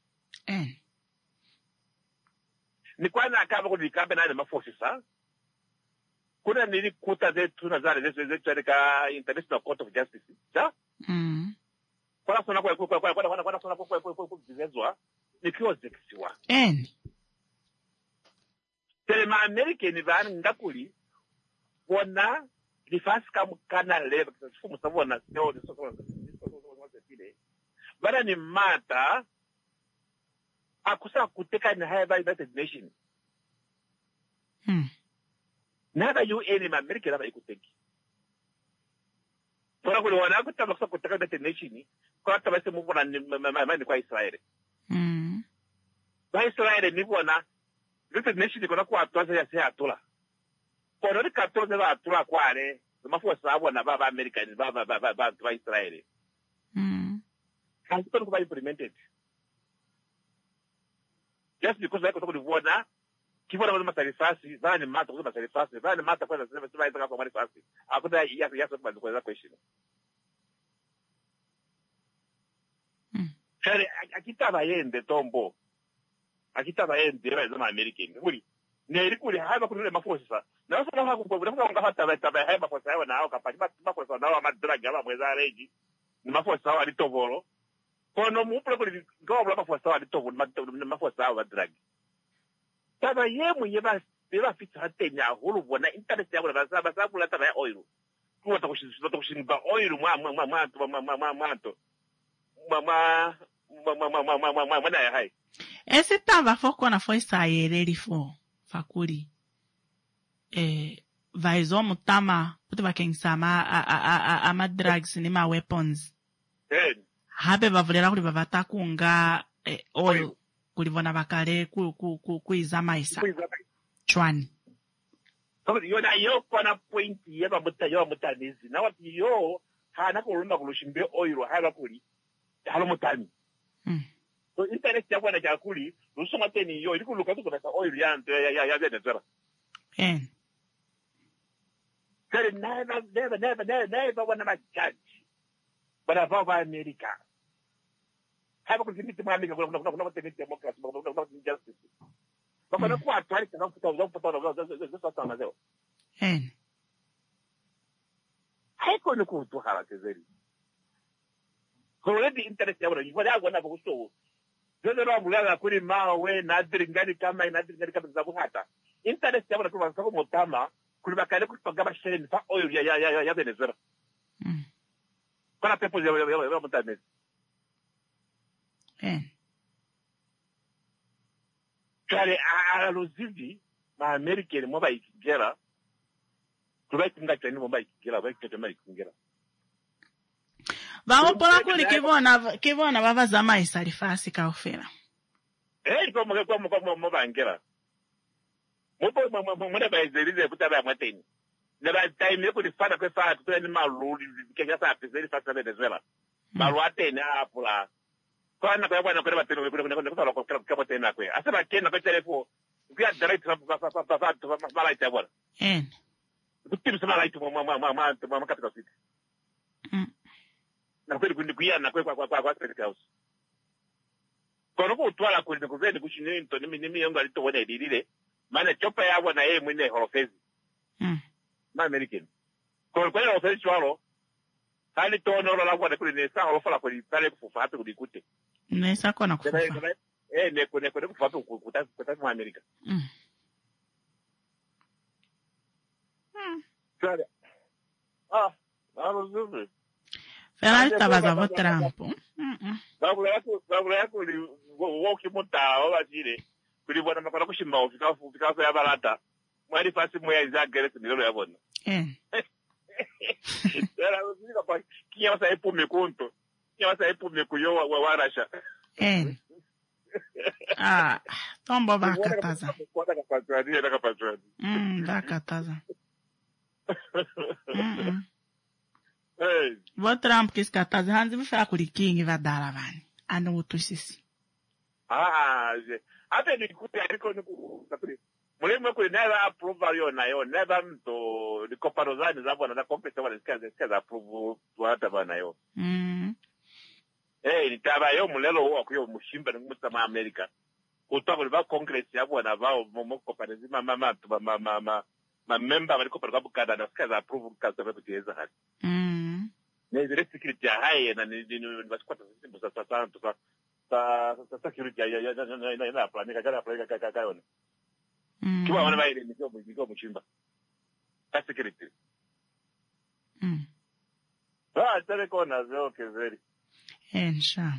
ni kwanza akaba kulikambe na maforces sa kuna nili kuta zetu na zale zetu katika International Court of Justice sa kwa sona kwa sona kwa bizezwa ni kioze kisiwa telema America ni vani ndakuli wana lifasi kana leba kifumu sabona sio bana ni mata akusa kuteka ni high United Nations nada UN ma America nada ikuteki pora kule wana kutaka kuteka United Nations kwa tabase mungu na kwa Israel ba Israel ni bona United Nations kuna kwa atwaza ya se atola kwa ndo katoze ba atola kwale mafuasa abo na baba American ba Israel kanto ko ba implemented just because like kutoka kuona kibona kama matarifasi vani mata kwa matarifasi vani mata kwa sema sema ita kwa matarifasi akuda ya kwa question kare akitaba yende tombo akitaba yende ba zama American nguri ne irikuri haba kunule mafosa na sasa kama kwa hata taba haba mafosa yao nao kapati mafosa nao madrag yaba mweza reji ni mafosa wao alitovoro kono mupro kuli ngobla mafosa wao alitovoro mafosa wao madrag taba yemu yeba fita hatenya hulu bona internet yabo na saba kula taba ya oil kwa takushinba oil mwana ya hai ese tava foko na foi saireli fo fakuri vaizo mutama puti bakensama ama drugs ni ma weapons habe bavulera kuli bavata kunga oil kulivona bakale kuizama isa chwani yona yo kona point yeba mutanizi na wati yo hana kuluma kulushimbe oil hala kuli halo mutani so internet ya bwana jakuli lusoma teni yo ilikuluka kwa oil yanto ya Venezuela kare never wana majaji bana baba America haba kulimiti mwamika kuna teni democracy kuna justice baba na kwa atwali kana kutoza sana zao haiko ni kutu harakezeri already interest ya bwana yifanya bwana kuso zote ro mulala kuri mawe na diringani kama zabu hata interest ya bwana kwa sababu motama kuri bakale kupanga share ni fa oil ya Venezuela kana pepo ya motame kale alozidi ma American mo ba ikigera tubakinga cyane mo ba ikigera ba ikigera vamos pola kuli kivona bava zama isalifasi kaofela como bangera mo ba izelize kutaba mwateni na ba time yako difana kwa fa tutani maluli kenya sa pezeli fa Venezuela malwateni apula kana kwa bwana kwa bateno kwa kwa tena kwa asema kena kwa telefone kwa direct fa mala itabora kutimisa mala itu mama katika city na kweli kunikuya na kwa State House kono kutwala kuli kuvende kushine into nimi yangu alitobona idilile maana chopa yabo na yeye mwine horofezi ma American kono kwa horofezi chwalo hali tono la kwa kuli nesa horofa kuli pale kufufa hata kulikute nesa kona kufufa ne kufufa kuta kwa America Sare nzuri Ferrari tabaza vo Trump. Babula yako li woki mutao bajire. Kuli bwana makana kushimba ofika ya barata. Mwali fasi moya izagere sinilo yabona. Era uzika pa kiya sa epume konto. Kiya sa epume kuyo wa Russia. Tombo bakataza. Kwata kapatwadi. Bakataza. Vo Trump kis kataza hanzi bifaa kulikingi vadala vani. Anu utusisi. Ate ni kuti aliko ni ku. Mulimo kuli never approve yo never mto likoparozani zabo na compete wale sikaza approve wata bana yo. Nitaba yo mulelo wa kuyo mushimba ngumuta ma America. Kutwa ba congress yabo na ba mo koparezi ma member bali kopara ba Canada sikaza approve kaza ba kuteza hali. Ne zile security ya hai na ni basikwata simbo sa security ya plan ka yona. Kiwa wana baile niko muchimba. Ka security. Tele kona zo kezeri. Ensha.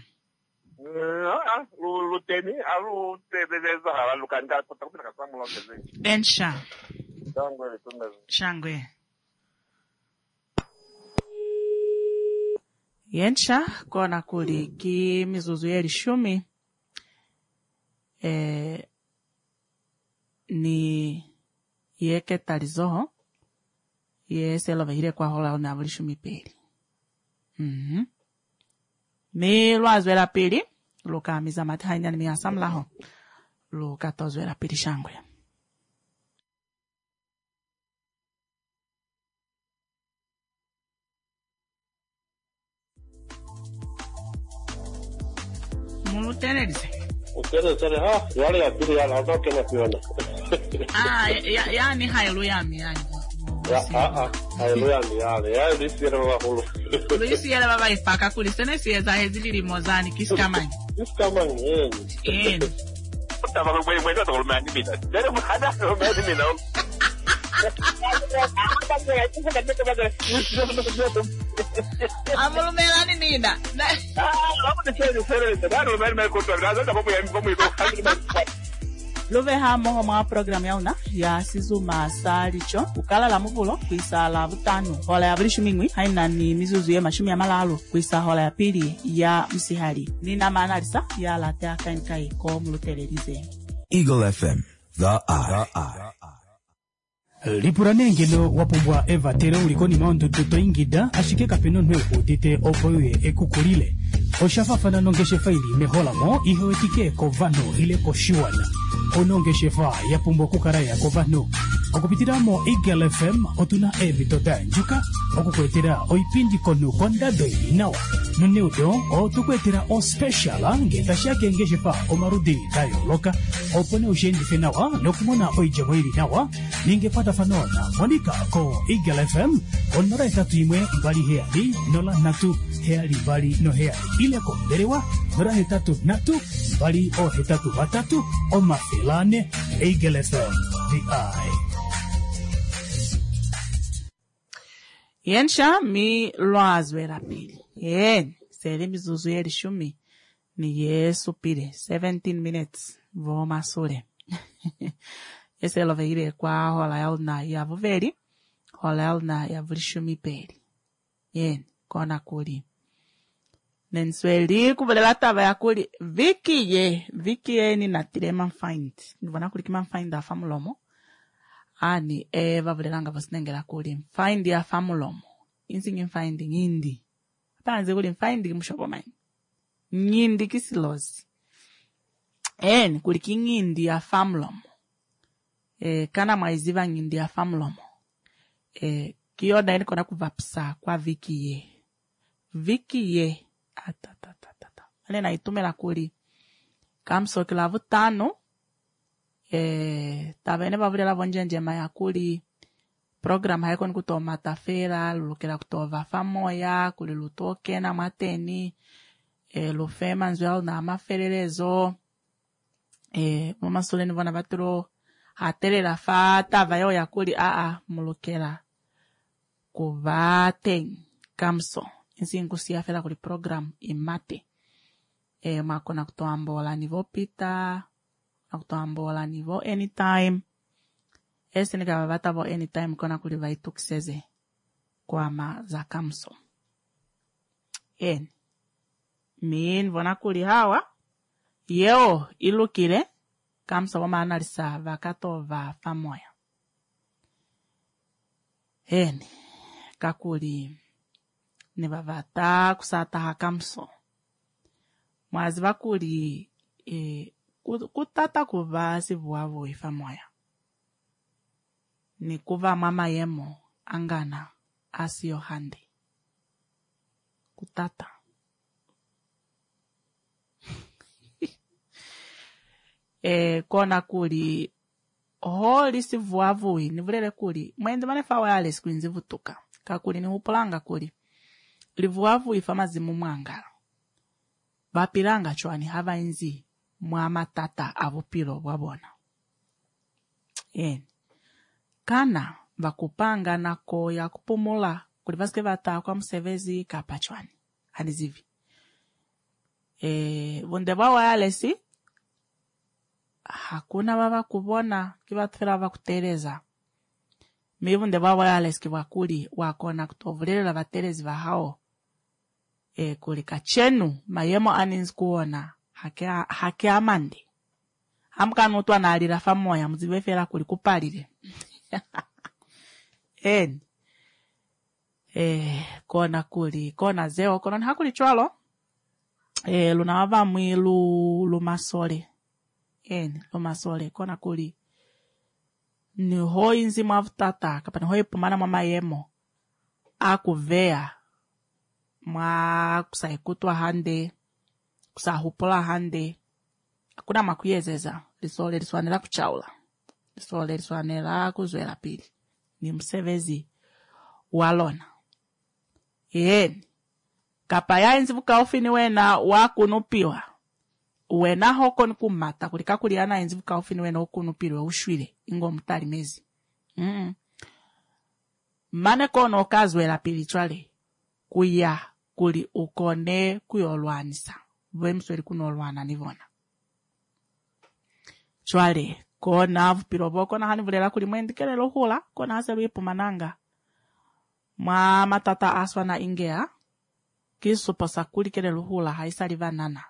Luteni alu tebeza alukanga kutakupita kasamu lo kezeri. Ensha. Shangwe. Yensha kona kuli ki mizuzu yeli shumi ni yeke talizoho yeselo vahire kwa hola na vuli shumi peli. Mi lwazwela pili luka mizamati haina ni miasamlaho luka tozwela pili shangwe. Mulutenelise. Utenelise yale ya pili ya ndoke na piona. Yani haleluya yani. Haleluya yale. Ya lisiere baba hulu. Lisiere baba ifaka kulisene sieza hezili mozani kiskamani. Kiskamani. Utaba kwa mwendo to lumani mina. Dere mhada lumani mina. Amulumelani nina. Love hamo homa program yauna ya sizuma salicho ukala la muvulo kuisa la butano hola ya buli shumingwi haina ni mizuzu ya mashumi ya malalo kuisa hola ya pili ya msihali nina manalisa ya latea kankai ko mulutelelize. Eagle FM, the eye. Lipuranengelo wapumbwa Eva tere ulikoni maundu tuto ingida ashike kapeno nwe utite opoye ekukulile oshafafana nongeshe faili mehola mo ihewetike kovano ile koshiwana onongeshe fa yapumbwa kukaraya kovano okupitiramo Eagle FM otuna evitota njuka okukwetera oipindi konu kondado inawa nuneudo otukwetera o special ngetashake ngeshe fa omarudi tayo loka opone ushendi fenawa nokumona oijabo ili nawa ningepata fanona monika ko Eagle FM onora etatu imwe mbali heali nola natu heali bali no heali ile ko berewa nora hetatu natu bali o hetatu batatu o mafilane Eagle FM the eye. Yensha mi lwazwela pili. Sele mizuzu yeli shumi ni yesu pile 17 minutes vo masule. Ese lo veire kwa hola yauna ya vuveli hola yauna ya vulishumi peli. Kona kuli nensweli kuvelela tava ya kuli viki ye ni natile manfind nivona kuli kimanfind afa mulomo ani eva vulelanga vasinengela kuli find ya afa mulomo insingi find ngindi panze kuli find kimushopo mani ngindi kisilozi kuli kingindi ya afa mulomo kana mwaiziva ngindi ya afa mulomo kiyoda ini kona kuvapsa kwa viki ye ale na itumela kuli kamso kilavu tano tabene bavulela vonjenjema ya kuli program haiko ni kutoma tafera lulukela kutova famoya kuli lutoke na mateni lufema nzwel na maferelezo mumasule nivona baturo hatelela fa tava yo ya kuli mulukela kuvaten kamso insi nkusia fela kuli program imate makona kutoambola nivo pita kutoambola nivo anytime nika batavo anytime kona kuli vaitukiseze kwa ma za kamso min vona kuli hawa yeo ilukile kamso wama analisa vakatova famoya kakuli nivavata kusata hakamso mwazi vakuli kutata kuva sivuavo ifamoya ni kuva mama yemo angana asiyo hande kutata. Kona kuli holi sivuavui nivulele kuli mwende manefa wale siku nzivutuka kakuli ni upulanga kuli livuavui fa mazimu mwangala vapilanga chwani hava inzi mwa matata avupilo wabona. Kana vakupanga nako ya kupumula kuli vasike vata kwa msevezi kapachwani hanizivi vunde vawa yalesi hakuna baba kubona kibatfera bakutereza mivunde vawa yalesi kivakuli wakona kutovulela vaterezi vahao kuli kachenu mayemo aninzi kuona hake amande hamkanutu analira famoya muzivefera kuli kupalile. Kona kuli kona zeo kona hakuli chwalo lunawava mwilu lumasole lumasole kona kuli ni hoi nzima avutata kapani hoi pumana mama yemo akuvea mwa kusaikutwa hande kusahupula hande akuna makuyezeza lisole liswanela kuchaula lisole liswanela kuzwela pili ni msevezi walona. Kapaya enzivuka ofini wena wakunupiwa wena hoko nikumata kulika kuliana enzivuka ofini wena okunupirwe ushwile ingo mutali mezi. Mane kono okazwela pili chwale kuya kuli ukone kuyolwanisa vwemsweli kunolwana nivona chwale kona vupilo kona hanivulela kuli mwendikele lohula kona haselu ipumananga mwa matata aswa na ingea kisuposa kuli kele luhula haisali vanana.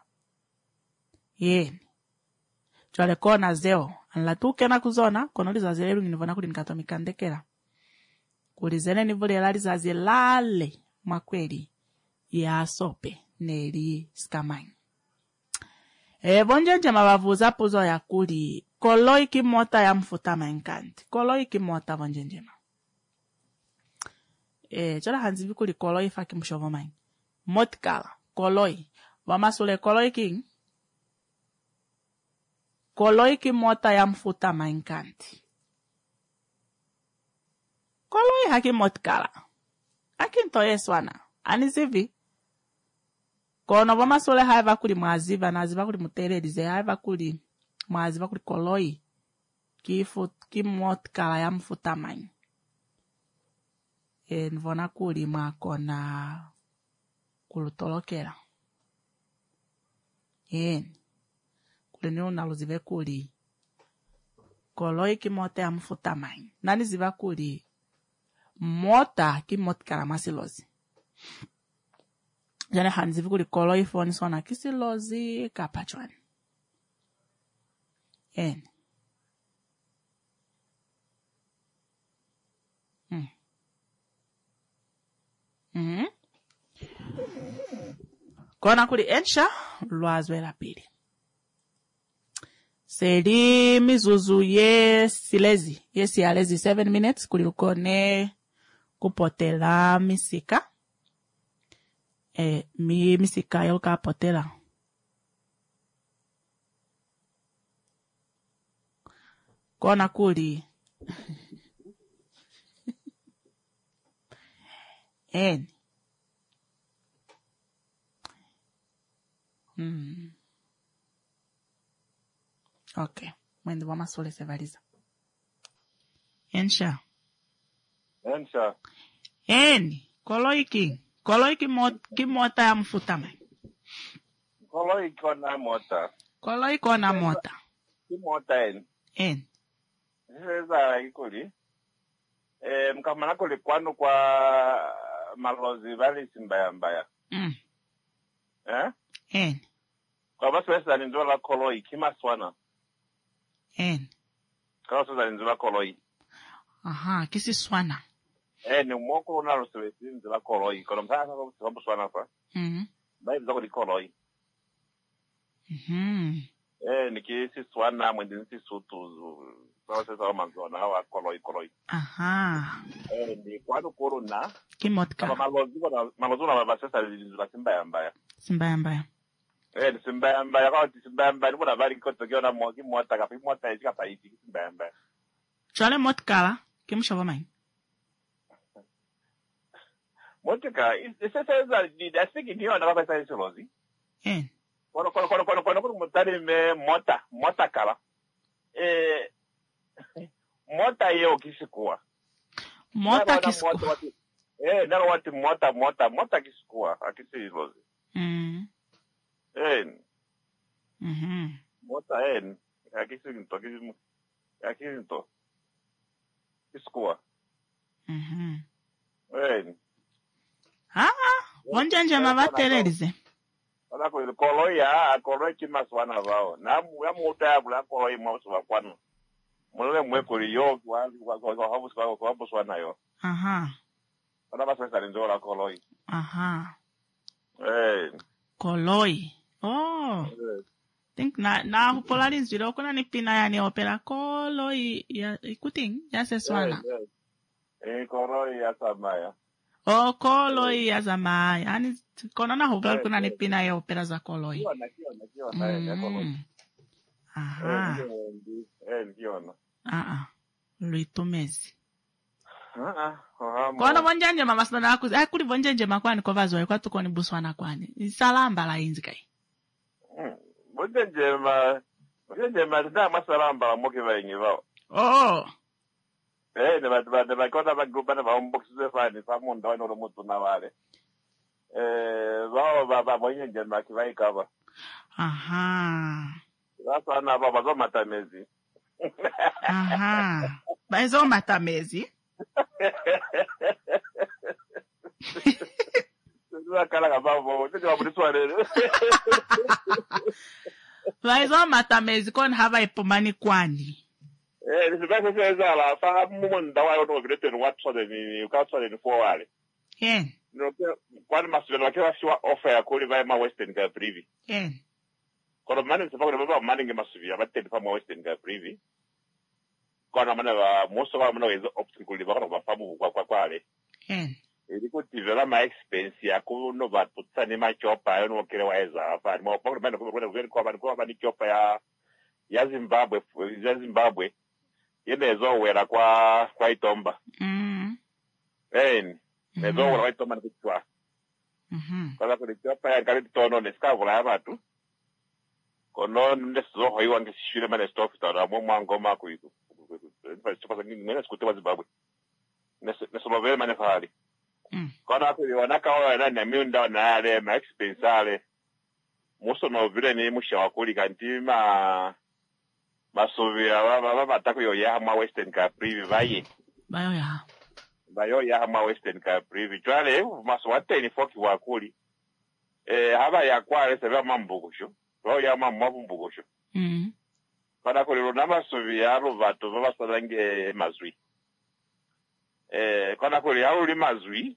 Chwale kona zeo anlatuke na kuzona kono lizazile lungi nivona kuli nikatomikandekela kuli zene nivulela lizazilale mwakweli ya sope neli skamani. Bonjenje mabavuza puzo ya kuli koloi kimota ya mfuta mainkanti koloi kimota bonjenjema. Chola hanzivi kuli koloi faki mshovo main motkala koloi wamasule koloi king koloi kimota ya mfuta mainkanti koloi haki motkala akinto yeswana anizivi kono wamasule haiva kuli mwaziva naziva kuli muteredize haiva kuli mwaziva kuli koloi kimotkala ya mfuta main. Nvona kuli mwakona kulutolokela. Kuli ni unaluzive kuli koloi kimota ya mfuta main. Nani ziva kuli mota kimotkala masilozi. Jane hanzivi kuli koloi foni sona kisilozi kapachwani. Kona kuli ensha lwazwela pili seli mizuzu silezi yalezi 7 minutes kuli lukone kupotela misika misika yoka potela kona kuli Okay, mwende wa masole sevaliza. Ensha. Koloi kimota ya mfutama. Koloi kona mota. Kimota Sasa ikuli. Mkamana kuli kwanu kwa malozi vali simbaya. Kwa basu wesa nindola koloi kimaswana. Kwa basu wesa nindola koloi. Aha, kisi swana. Ni mwoko unaloswesi nindola koloi. Kono msana kwa swana fa. Bai mzako di koloi. Nikisi swana mwendinisi sutu Sasa manzona hawa koloi. Aha. Ni kwano corona. Kimotka. Kama malozuna mabasesa Simba mbaya. Simba mbaya. Simba mbaya kwa Simba mbaya nibona bali kotokiona mogi mota kapi mota isika paiti Simba mbaya. Chale motkala kimshaba mai. Motka ese I think ndio anataka pesa hizo lozi. Kono mutari me mota kala. Mota hiyo kisikuwa. Mota kisikuwa. Nalo watu mota kisikuwa akisi lozi. Mota akisi nto kisikuwa. Bonjanje mabatererize. Ala ko koloi kimaswana bao. Na muta abula koloi mwaso bakwano. Mulole mwekuri yo kwa habu swana yo. Ala basa ndola koloi. Koloi. Think na hupolaris vile kuna ni pina yani opera koloi ya ikuting ya seswana. Koloi ya samaya. Koloi ya zamaya. Yani kona na hupolari kuna ni pina ya opera za koloi. Luitumezi. Kono bonjanje mama sana kuli bonjanje makwani kwa vazo kwa tuko ni buswana kwani. Salamba la inzi kai. Bonjanje ma nda masalamba la moke baingi bao. Ne bakota bagrupa na baumbox ze fani famunda wano mutu na wale. Baba bonjanje ma kivai kaba. Sasa na baba zo matamezi. Bazo matamezi. Kala kababo, ndio abudisware. Bazo matamezi kon hava ipomani kwani. Nisibese seza la fahamu munda wa ono grete no WhatsApp ni ukatsa ni forward. No kwani masivyo wakiwa siwa offer ya kuli vai ma Western ga privi. Kono mani sifa kwa mani nge masivyo abatte fa ma Western ga privi. Kono mani wa most of them is obstacle ba kwa famu kwa kwale. Iliko tivela ma expense ya kuno ba tutsani ma chopa no kile waeza afa mo kwa bana kwa bani chopa ya Zimbabwe yenezo wera kwa Itomba nezo wera kwa Itomba nikitwa kwa kwa chopa ya kali tono neskavula abatu kono nezo hoiwa ngishire mane stock tara mo mangoma kuitu chopa ngine skutewa Zimbabwe neso vele mane fahali kono kwa wanaka wao na miunda na ale ma expense ale muso no vile ni mushawa kuli kantima masovia baba batako yo ya ma Western ka privi vaye bayo ya ma Western ka privi twale maswate ni foki wa kuli haba ya kwale sebe mambugusho ro ya mambugusho para ko na masovia ro bato baba salange mazwi kana ko ya uri mazwi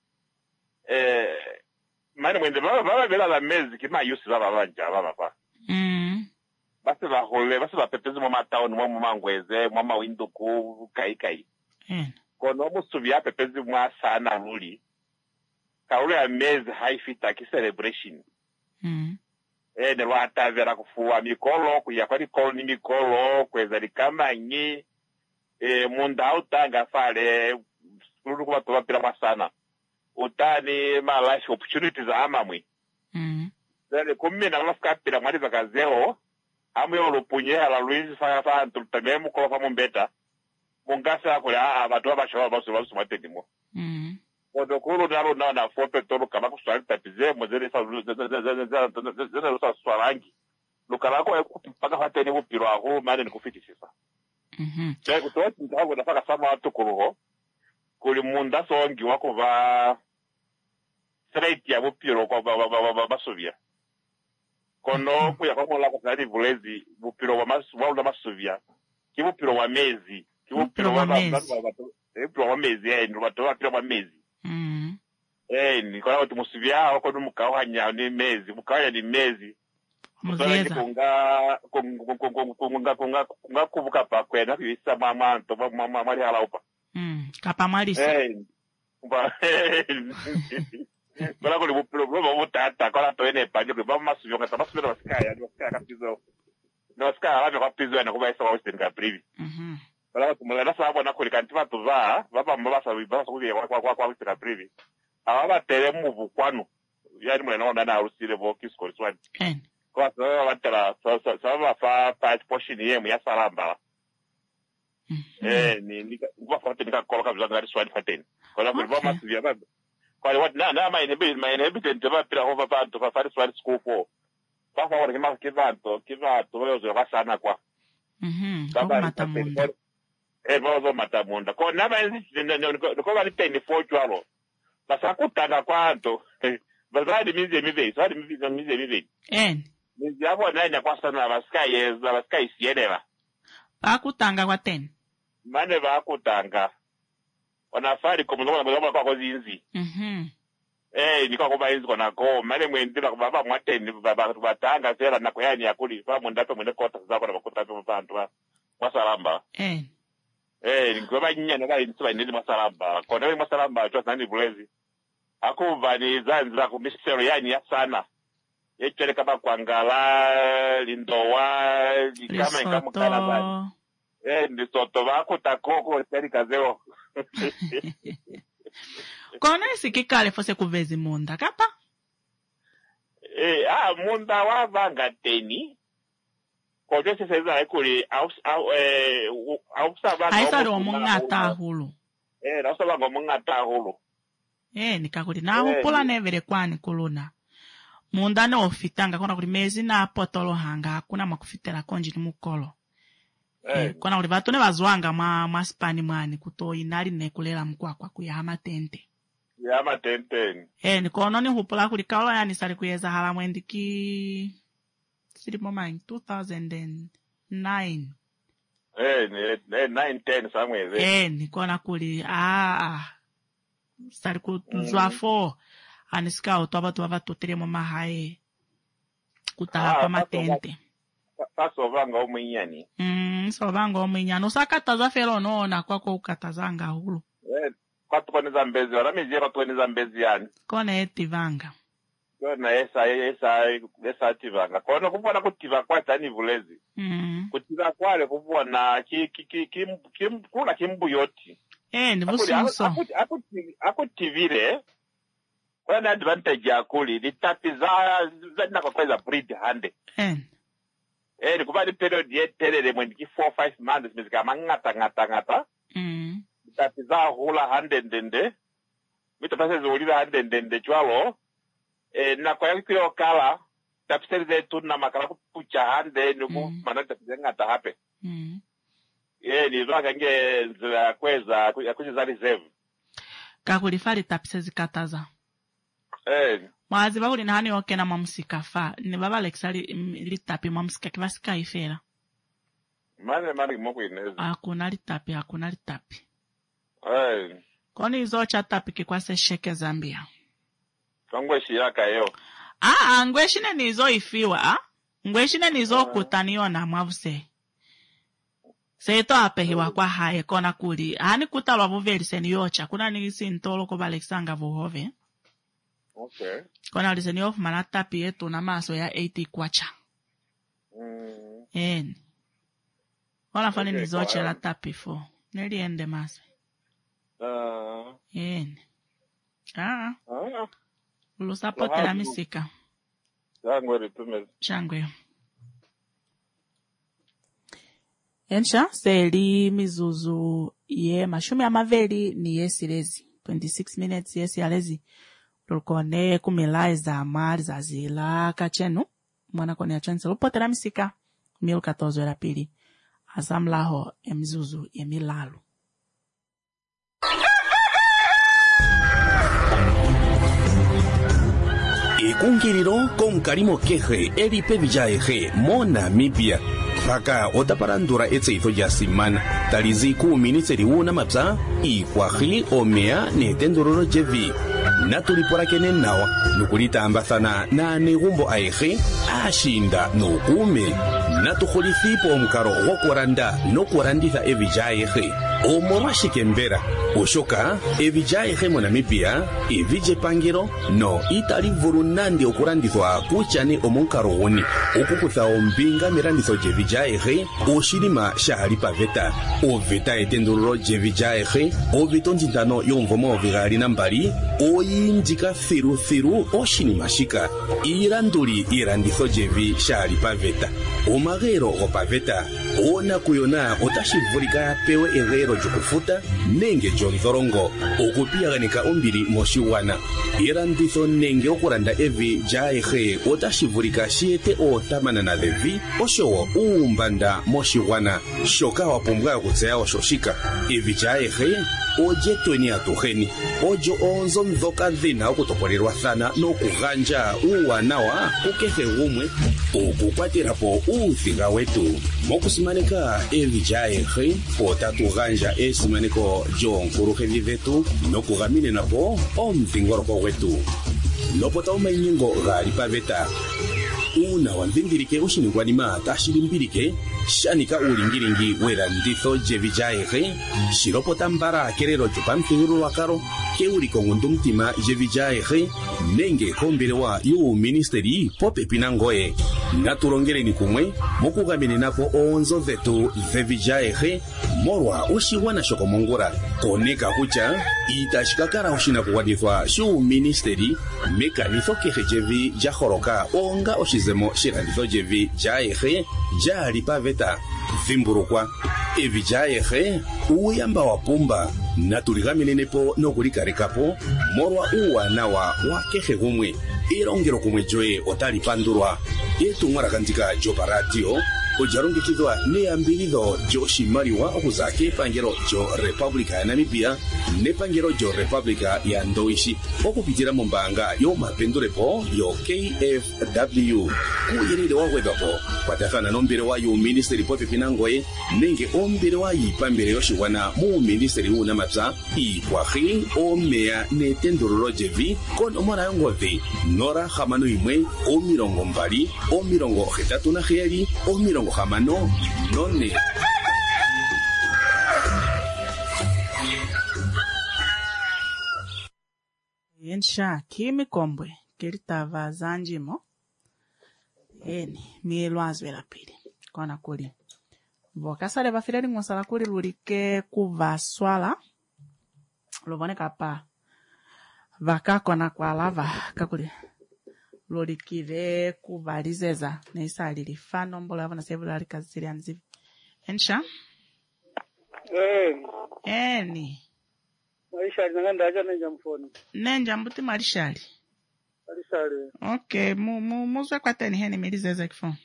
mane mwende baba bela la mezi kima yusi baba banja baba pa basi ba hole basi ba pepezi mo mataoni mo mangweze mo mawindo ku kai kono musuvia pepezi mo sana ruli kaule ya mezi haifita ki celebration ne wata vera kufuwa mikolo kuya kwa mikolo ni mikolo kweza likama nyi munda utanga fale lulu kwa toba pila sana utani ma life opportunities amamwe zale kumina mafika pila mwali bakazeo amu yo lupunye ala Luis fa tutamemu ko fa mumbeta mungasa akula abatu abashawa basu matendimo odo kulu daro na fope tolo kama kusalita pize mozele sa za swarangi lukala ko paka fateni bupiro aho mane nikufitisisa cyo kutoa ntago nafaka sama watu kuruho kuli munda songi wako va straight ya bupiro kwa basovia kono kuya kwa mola kwa vulezi bupiro wa masovia kibupiro wa mezi kibupiro wa mezi ndo watu wa mezi ni kwa watu musivia wako mukawanya ni mezi mukawanya ni mezi Muzeza. Kunga kubuka pa kwena kwisa mama to mama hala upa. Kapa marisa. Bala ko libulo butata kola to ene pa nyo ba masuvyo ngata masuvyo waskaya kapizo. No ska aba kapizo na kuba isa wawisten ka privi. Bala ko mala sa bona ko likantima to va baba mbasa bibasa ku kwa wisten ka privi. Aba tele muvu kwanu. Yani mwana ona na usile vo kisko swani. Kwa sababu watela sababu fa portion yemu ya salamba. Ni kwa fote nika koloka bizanga swani fateni. Kwa sababu baba masuvyo baba. Kwa what na my inhibited to pira over to fa swani school for. Kwa favor kima kivanto wewe wasana kwa. Kwa matamunda. Bozo matamunda. Kwa na kwa bali teni fochwalo. Basa kutanga kwanto. Bazadi mize mive. Mize hapo nanya kwa sana baskai siedela. Bakutanga kwa 10. Mane bakutanga. Wanafari kumuzoma kwa zinzi. Niko kwa inzi kona ko mane mwendira kwa baba mwateni baba batanga sera na kwa yani yakuli fa mundape mwende kota zako na bakutape mpantu wa salamba. Niko banyanya na inzi ndi masalamba. Kona we masalamba cho nani bulezi. Akuvani zanzira ku mistero yani ya sana. Yechele kama kwangala lindowa likama ikamukana bani. Ndisoto bako takoko teri kazeo. Kona isikikale fose kuvezi munda kapa? Munda wa vanga teni. Kote se seza ekuli ausabanga. Haisa ro mungata hulu. Ausabanga mungata hulu. Nikakuli na hupula nevere kwani kuluna. Munda ne ofitanga kona kuli mezi na potolo hanga hakuna makufitela konji ni mukolo. Kona kuli batone bazwanga maspani mwani kuto inali nekulela mkwakwa kuyama tente. Yama tente. Nikono ni hupula kuli kaola yani sali kuyeza hala mwendiki silipo mangi 2009. 9-10 somewhere. Nikona kuli sali kuzwa 4 anisika otoba tuwa tutiremo mahae kutala kwa matente. Pasovanga omwinyani. Sovanga omwinyani. Usakataza felo noona kwako ukatazanga hulu. Kwa tukoneza mbezi wala mizira tukoneza mbezi yani. Kone etivanga. Kona esa tivanga. Kona kubwana kutiva kwa tani vulezi. Kutiva kwale kubwana kula kimbu yoti. Ni vususo. Akutivile. Kwa na advantage ya kuli. Litapiza na kwa kweza breed hande. Ni kubali period yetelele mwendiki 4-5 months mizika ngata. Litapiza hula hande ndende. Mito pase zuulila hande ndende chwalo. Na kwa yaku yo kala. Tapiseze tuna makala kupucha hande. Nuku manati tapize ngata hape. Ni zwaka nge zila kweza kujiza reserve. Kakulifari tapiseze kataza. Mwazi bakuli nahani oke na mamusika fa. Ni baba lexali litapi mamusika kivasika ifera. Mane moko inezi. Hakuna litapi. Koni izocha tapi kikwase sheke Zambia. Kangweshi yaka yo. Ngweshine nizo ifiwa. Ngweshine nizo kutaniyo na mwavuse. Seito apehiwa kwa hae kona kuli. Hani kutalwa vuveli seni yocha. Kuna nisi ntolo kuba Alexanga vuhove. Okay. Kona uliseni ofu manatapi yetu na maso ya 80 kwacha. Kona fani nizoche la tapi fo. Neli ende maso. Ulusapote la misika. Shangwe. Ensha, seli mizuzu ye mashumi amaveli ni yesilezi. 26 minutes yesilezi. Tulkone kumilaiza amari za zila kachenu. Mwana kone ya chansi. Lupote la misika. 2014 la pili. Azamlaho emizuzu ye milalu. Ikungiriro con Karimo Keje, Eripe Villaeje, Mo Namibia. vaka otaparandura etseitho lya simana talizi ku ministeri wuna mapsa ikwahi omea netendururo jevi natuliporakene nawa nukulitambathana na negumbo aehe ashinda nokume natuhulithipo omukaro gwokuranda nokuranditha evi lyaehe omolwa shikembera oshoka evi lyaehe monamibia evi lyepangelo no itali vulu nande okurandithwa kutyane omukaro guni okukutha ombinga miranditho lyevi lyaehe oshinima shahali paveta oveta etendululo lyevi lyaehe oveta ondintano yomvo 2022 oyindika thiluthilu oshinima shika ilanduli iranditho lyevi shahali paveta omagero gopaveta onakuyona otashivulika yapewe egero lyokufuta nenge lyondholongo okupiyaganeka ombili moshigwana iranditho nenge okulanda evi lyaehe otashivulika shiyete ootamanana dhevi oshowo uumbanda moshigwana shoka wapumbwa okutseya osho shika evi lyaehe olyeetweni atuheni olyo oonzo ndhoka dhina okutopolelwathana nokuganja uuwanawa kukehe gumwe okukwatelapo uuthiga wetu mokusimaneka evi lyaehe otatu ganja esimaneko lyoonkuluhedhi dhetu nokugaminenapo omudhingoloko gwetu lopota omainyengo gaali paveta uuna wandhindhilike oshiningwanima tashilimbilike shanika uulingilingi welanditho lyevi lyaehe shilopota mbala kelelo lyopamuthigululwakalo keuliko ngundumutima lyevi lyaehe nenge kombelewa yuuministeri popepi nangoye natulongeleni kumwe mokugamenenapo oonzo dhetu dhevi lyaehe molwa oshigwana shokomongula koneka kutya itashikakala oshinakugwanithwa shuuministeri mekanitho kehe lyevi lyaholoka onga oshizemo shilanditho lyevi lyaehe lyali paveta dhimbulukwa evi lyaehe uuyamba wapumba natuligamenenepo nokulikalekapo molwa uuwanawa wa kehe gumwe ilongelo kumwe lyoye otali pandulwa etumwalaka ndika lyoparadio olyalongekidhwa neyambidhidho lyoshimaliwa okuza kepangelo lyoReppublika ya Namibia nepangelo lyoReppublika ya Ndowishi okupitila mombaanga yomapendulepo yo KFW kuuyelele wagwedhwapo kwatathana nombelewa yuuministeri popepi nangoye nenge ombelewa yiipambele yoshigwana muuministeri wuunamapya iikwahi omeya netendululo lyevi konomola yongodhi 061 20 87 64. Ensha kimi kombwe kilitava zanjimo mielwazwe la pili kona kuli vokasale vafileli ng'osala kuli lulike kuvaswala luvoneka pa vakakona kwa lava kakuli lulikile kuvalizeza neisali lifano mbolo yavona sevula alikazili anzivi ensha eni malishali nangandaja nenja mfoni nenja mbuti malishali okay muzwe kwateni heni milizeze kifo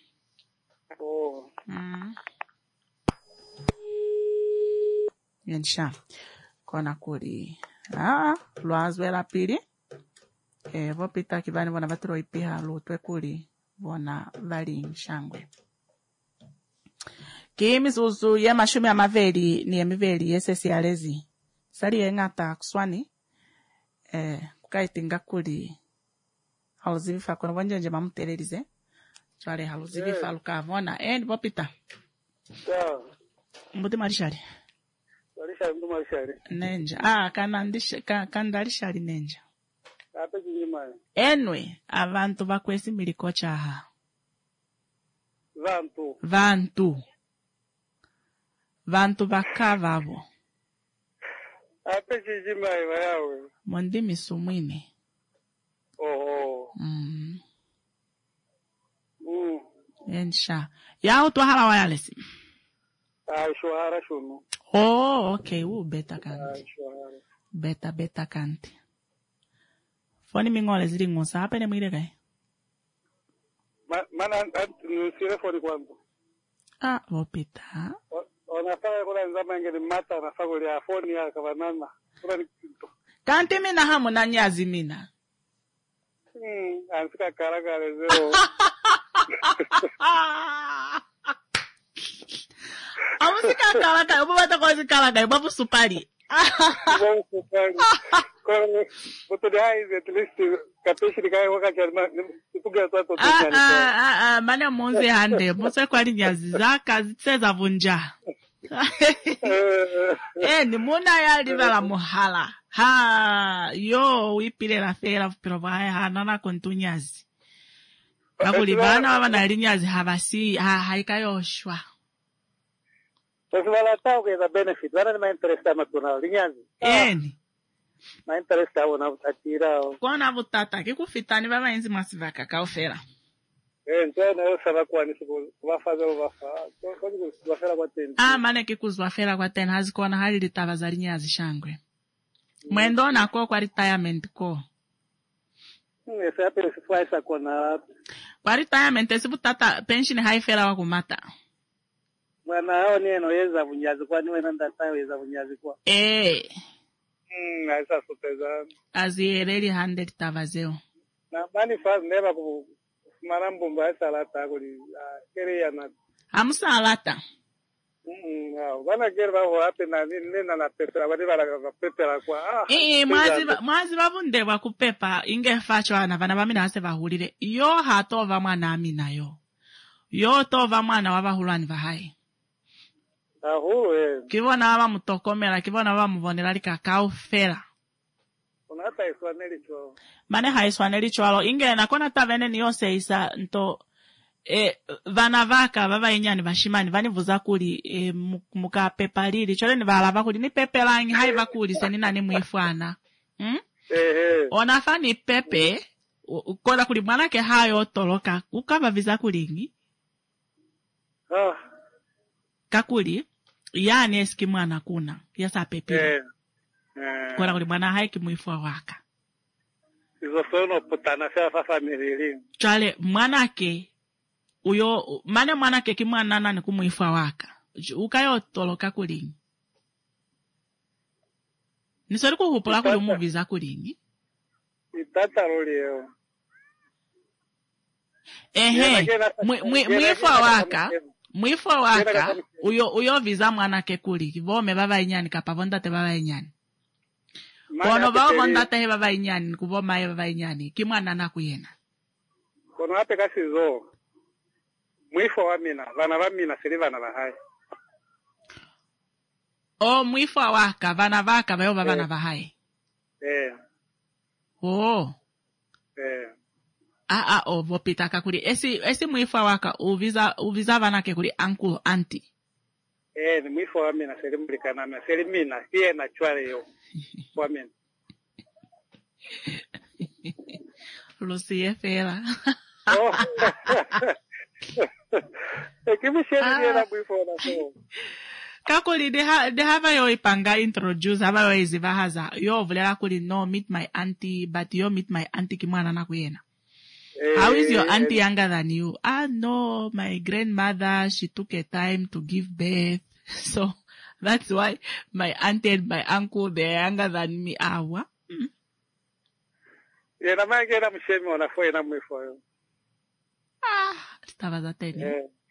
ensha kona kuli lwazwe la pili vopita kivani vona vatiro ipiha lutwe kuli vona vali mshangwe kiimizuzu ye mashumi amaveli ni emiveli yesesialezi sali yeng'ata kuswani kukaitinga kuli haluzivifa kono vonjenje mamutelelize chwale haluzivifa lukavona vopita mbuti malishali nenja kandalishali nenja enwe abantu bakwesi miliko chaha vantu bakavavo ape chijimayi vayawe mondi misumwine ensha yao twahala wayalesi shwara shunu okay beta kanti beta kanti foni mingole zili ngosa apene mwile kai mana nusire foni kwanza vopita onafaka kuna nzama ngeni mata nafaka ya foni ya kabanana kuna nikinto kanti mina hamu na nyazi mina ansika karakale zero Amusikakala kai, ubata kwa zikala kai, babu supari. Babu supari. Kwa boto de haiz at least kapeshi de kai waka chama tupuga tato tena. Mane monze hande, mose kwa linyazi zaka zitseza vunja. Ni muna ya livala muhala. Yo wipile la fera pero vai hanana kontunyazi. Nakulibana baba na linyazi habasi haikayoshwa. Sasa wala tao kwa benefit, wana ma interesta matuna linyazi. Ma interesta wana atira. Kona butata kikufitani baba enzi masivaka kaofera. Então eu sava kwa ni vai fazer quando vai fera kwa tena. Mane kikuzwa fera kwa tena hazikona hali litabaza linyazi shangwe. Mwendo nako kwa retirement ko. Essa é a pessoa essa kona. Kwa retirement esi butata pension haifera wa kumata. Mwana hao ni enoweza bunyazi kwa ni wena ndata weza bunyazi kwa. Asa soteza. Aziereli 100 tavazeo. Na bani faz neva ku marambo mbaya salata kuli kere yana. Amusalata. Wana gerba wapi na nina na pepera bali bala pepera kwa. Mwazi babunde wa kupepa ingefachwa na bana bamina ase bahulire. Yo hatova mwana amina yo. Yo tova mwana wabahulani bahai. Kibona aba mutokomera kibona aba mubonera likakao fera. Unata iswaneli chwalo. Mane haiswaneli chwalo inge nakona tavene niyose isa nto vana vaka baba inyani bashimani vani vuza kuli muka pepalili chole ni vala bakuli ni pepe langi hai bakuli senina ni muifwana. Ona fani pepe kola kuli mwana ke hayo toloka ukaba viza kulingi. Kakuli yani eski mwana kuna yasa pepe. Kola kuli mwana hai kimuifwa waka. Izo sono putana fa familia. Chale mwana ke uyo mane mwana ke kimwana nani kumuifwa waka. Ukayo toloka kulingi. Nisori kuhupula kuli muviza kulingi. Itata roleo. Muifwa waka uyo viza mwana ke kuli vome baba inyani kapavonda te baba inyani. Kono bao vonda te baba inyani kuboma baba inyani kimwana nakuyena. Kono ape kasi zo. Muifwa wamina vana vamina siliva na bahai. Muifwa waka vana vaka bayo baba na bahai. Vopita kakuri. Esi muifwa waka uviza vana ke kuri uncle auntie. Ni muifwa wamina selimulika na selimina siye na chwale yo. Wamina. Lucie fera. Kimisheni na muifwa na so. Kakuli de have yo ipanga introduce have yo izivahaza yo vulera kuli no meet my auntie but yo meet my auntie kimwana nakuyena. How is your auntie younger than you? No, my grandmother, she took a time to give birth. So that's why my auntie and my uncle, they're younger than me. What? Na mange na mshemi wanafoi na mwifoyo. Tavaza teni.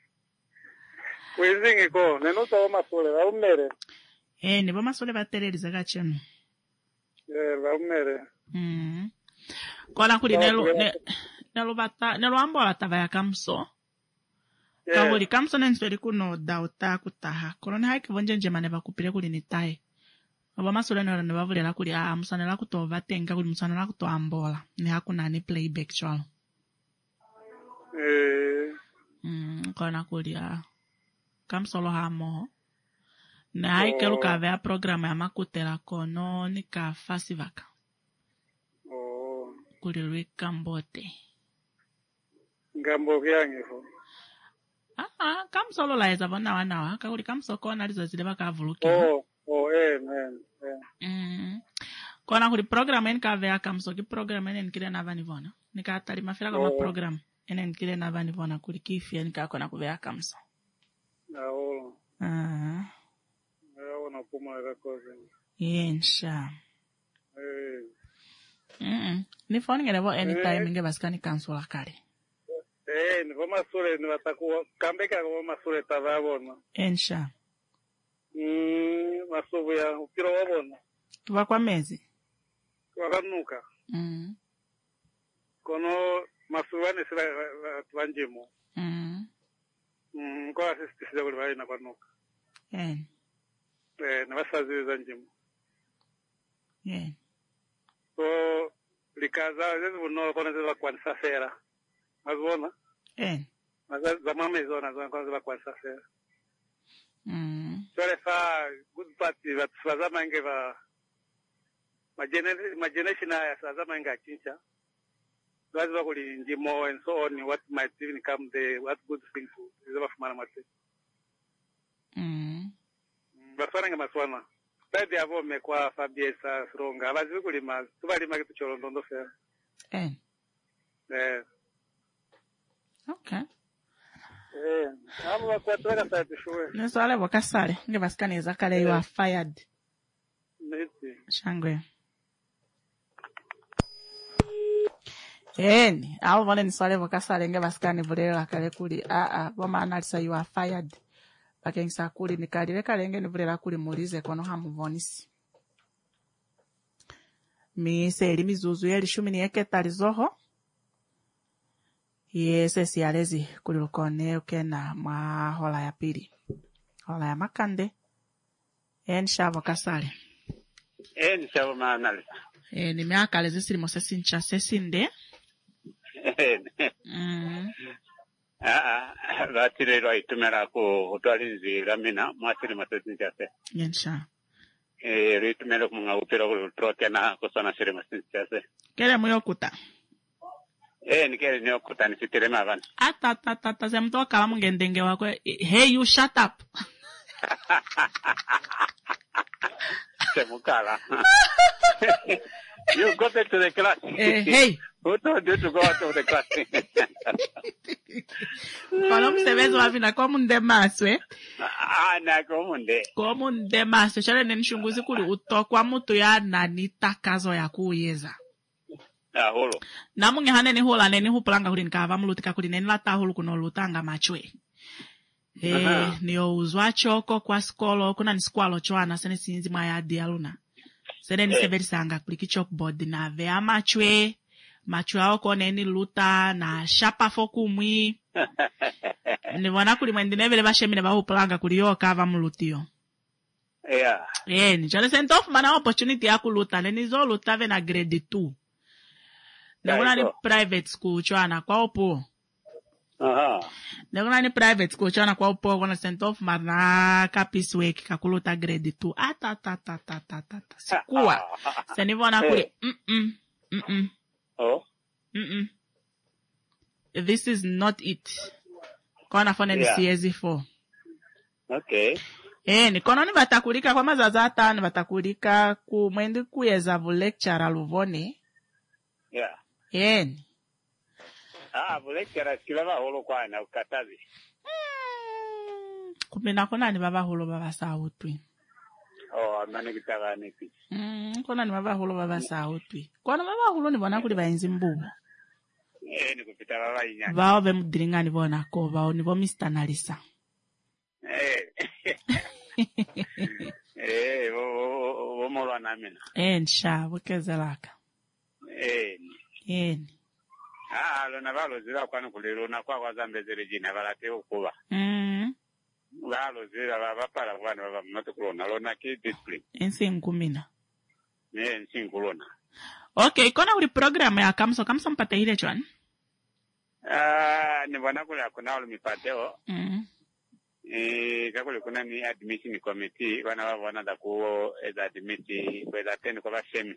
Wezingi ko, nenuta wa masole, wa umere. Nebo masole batereri zaga chenu. Wa umere. Kona kuli nelo ambola tava ya kamso. Kawuli kamso nensweri kuno dauta kutaha. Kolone haiki vonjenje maneva kupire kuli nitai. Oba masole nero nevavulera kuli musanela kutova tenga kuli musanela kuto ambola. Ni hakuna ni playback chwalo. Kona kuli kamsolo hamo. Na haike luka vea programa ya makutera kono nika fasivaka. Kuli luika mbote. Ngambo vyange ho. Kamsolo la eza bona wanawa. Kakuli kamsoko na lizo zile baka avuluki. Kona kuli programa eni kavea kamso. Ki programa eni nkile na vani vona. Nika atari mafila kama programa. Eni nkile na vani vona kuli kifi eni kakona kuvea kamso. Wana puma ya koze. Yensha. Ni phone ngerevo anytime nge basikani kansula kare. Ni voma sure ni watakuwa kambeka kwa masure tavabona. Ensha. Masubu ya upira wabona. Kwa mezi. Wakanuka. Kono masubu sila tuanjimo. Kwa sisi sila kulibali na kwanuka. Na basazi zanjimo. So likaza zetu buno kona zela kwanza fera. Mazona? Za mama zona zona kwanza kwanza fera. So fa good party that fazama nge ma generation ya fazama nge achincha. Lazima kuli njimo and so on what might even come the what good things is fumana mate. Basana nge maswana. Baadhi avo mekwa Fabiesa Sronga abazi kulima tubalima kitu chorondo fera. Okay. Abo bakwatwala sasa shuwe. Neswale wakasale nge basikaniza kale you are fired. Neti. Shangwe. Abo bone niswale wakasale nge basikani bulela kale kuli boma analisa you are fired. Bakengisa kuli nikalile kalenge nibulela kuli mulize kono hamuvonisi. Miseli mizuzu yeli 10 zoho. Yese siyalezi kuli lukone ukena mwa hola ya pili. Hola ya makande. Shavo kasale. Shavo maanali. Ni miaka lezi silimo sesincha sesinde. Batirero itumera ko utwalinzi lamina mwasiri masesincha se. Yensha. Ritumera kumunga upira kutrokena kusana siri masesincha se. Kere muyokuta. Nikere niyokuta nisitire mavana. Ata semto kala mungendenge wako. Hey, you shut up. Semukala. You go back to the class. Hey. Who told you to go out of the class? Palo msebezo wavina komunde maswe. Na komunde. Komunde maswe. Shale nenishunguzi kuli utokwa mutu ya nanita kazo ya kuuyeza. Holo. Namunge hane ni hola neni hupulanga kuli nkava mulutika kuli neni lata hulu kuno lutanga machwe. Niyo uzwa choko kwa skolo kuna niskwalo chwana sene sinzi mayadi ya luna. Sene niseberi sanga kuliki chalkboard na vea machwe hao kone ni luta na shapa foku mwi. Nivona kuli mwendine vile bashemine bahu planga kuli yo kava mulutio. Ni chale sentofu mana opportunity ya kuluta. Nenizo luta ve na grade 2. Nekuna ni private school chwana kwa opo. Nekuna ni private school chwana kwa upo kona sentofu marna kapis weki kakuluta grade 2. Sikuwa. Senivona kuli This is not it. Kona fone ni CSE4. Okay. Nikono ni batakulika kwa mazazata ni batakulika ku mwendi kuyeza vu lecture luvone. Vu lecture skilava holo kwa na ukatazi. Kumina kona ni baba holo baba sautwi. Amane kitaka nipi. Kona ni baba holo baba sautwi. Kona baba holo ni bona kuli baenzi mbubu. Ni kupita baba inyanya. Bao be mudiringa ni bona ko bao ni bo Mr. Nalisa. Womolwa namina. Nsha bukezelaka. Lona valo zira kwanu kuliruna kwa zambezere jina valate ukuba. Valo zira vapala kwanu vavamnote kulona lona ki discipline. Nsinkumina. Nsinkulona. Okay, kona uli program ya kamso mpate hile chwan? Ni wana kule akuna ulu mipateo. Kakule kuna ni admission committee wana da kuo eza admiti kweza teni kwa vashemi.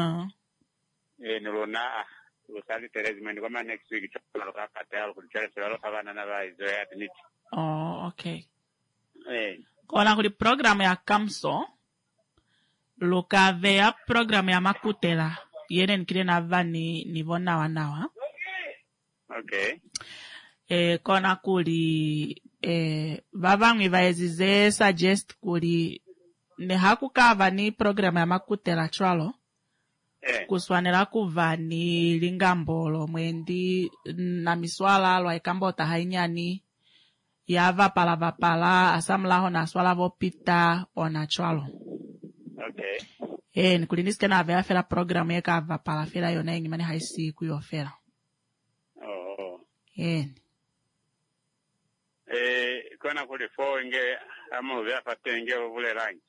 Nilona usali terezimeni kwa next week chokolo kakate alu kulichale swalo havana na vaizo ya admiti. Okay. Kona kuli program ya kamso loka vea program ya makutela yene nikile na vani nivona wanawa. Okay. Kona kuli babangwe vaezize suggest kuli ne hakukava ni program ya makutela chwalo kuswanela kuva ni lingambolo mwendi na miswala alwa ikambota hainyani ya vapala asamlaho na swala vopita ona chwalo. Okay. Nikulindiske na vea fela programu yeka vapala fela yona yengi mani haisi kuyo fela. Oh. Kona kuli fo inge amu vea patenge uvule rangi.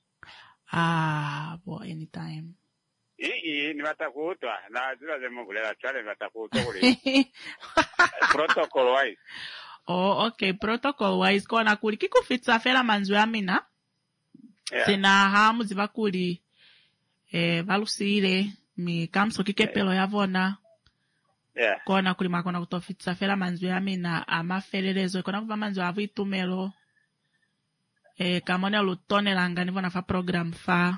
Anytime. Ni watakutwa na zila zemu kulela chale watakutwa kuli. Protocol wise. Okay, protocol wise kona kuli kikufitsa fela manzwe amina. Sina hamu ziva kuli valusile mi kamso kikepelo yavona. Kona kuli makona kutofitsa fela manzwe amina amafelelezo kona kuva manzwe avu itumelo. Kamone lutone langa nivona fa program fa.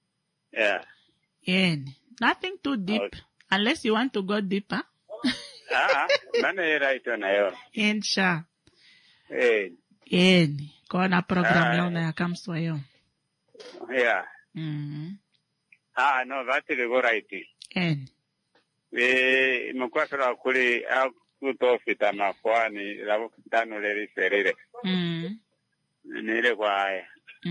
Nothing too deep. Okay. Unless you want to go deeper. Mane right on ayo. Sha. Kona program yona ya kamso ayo. Yeah. No, that's the go right. Mkwa sura kuli kutofita mafuani la tano leri serere. Nile kwa haya.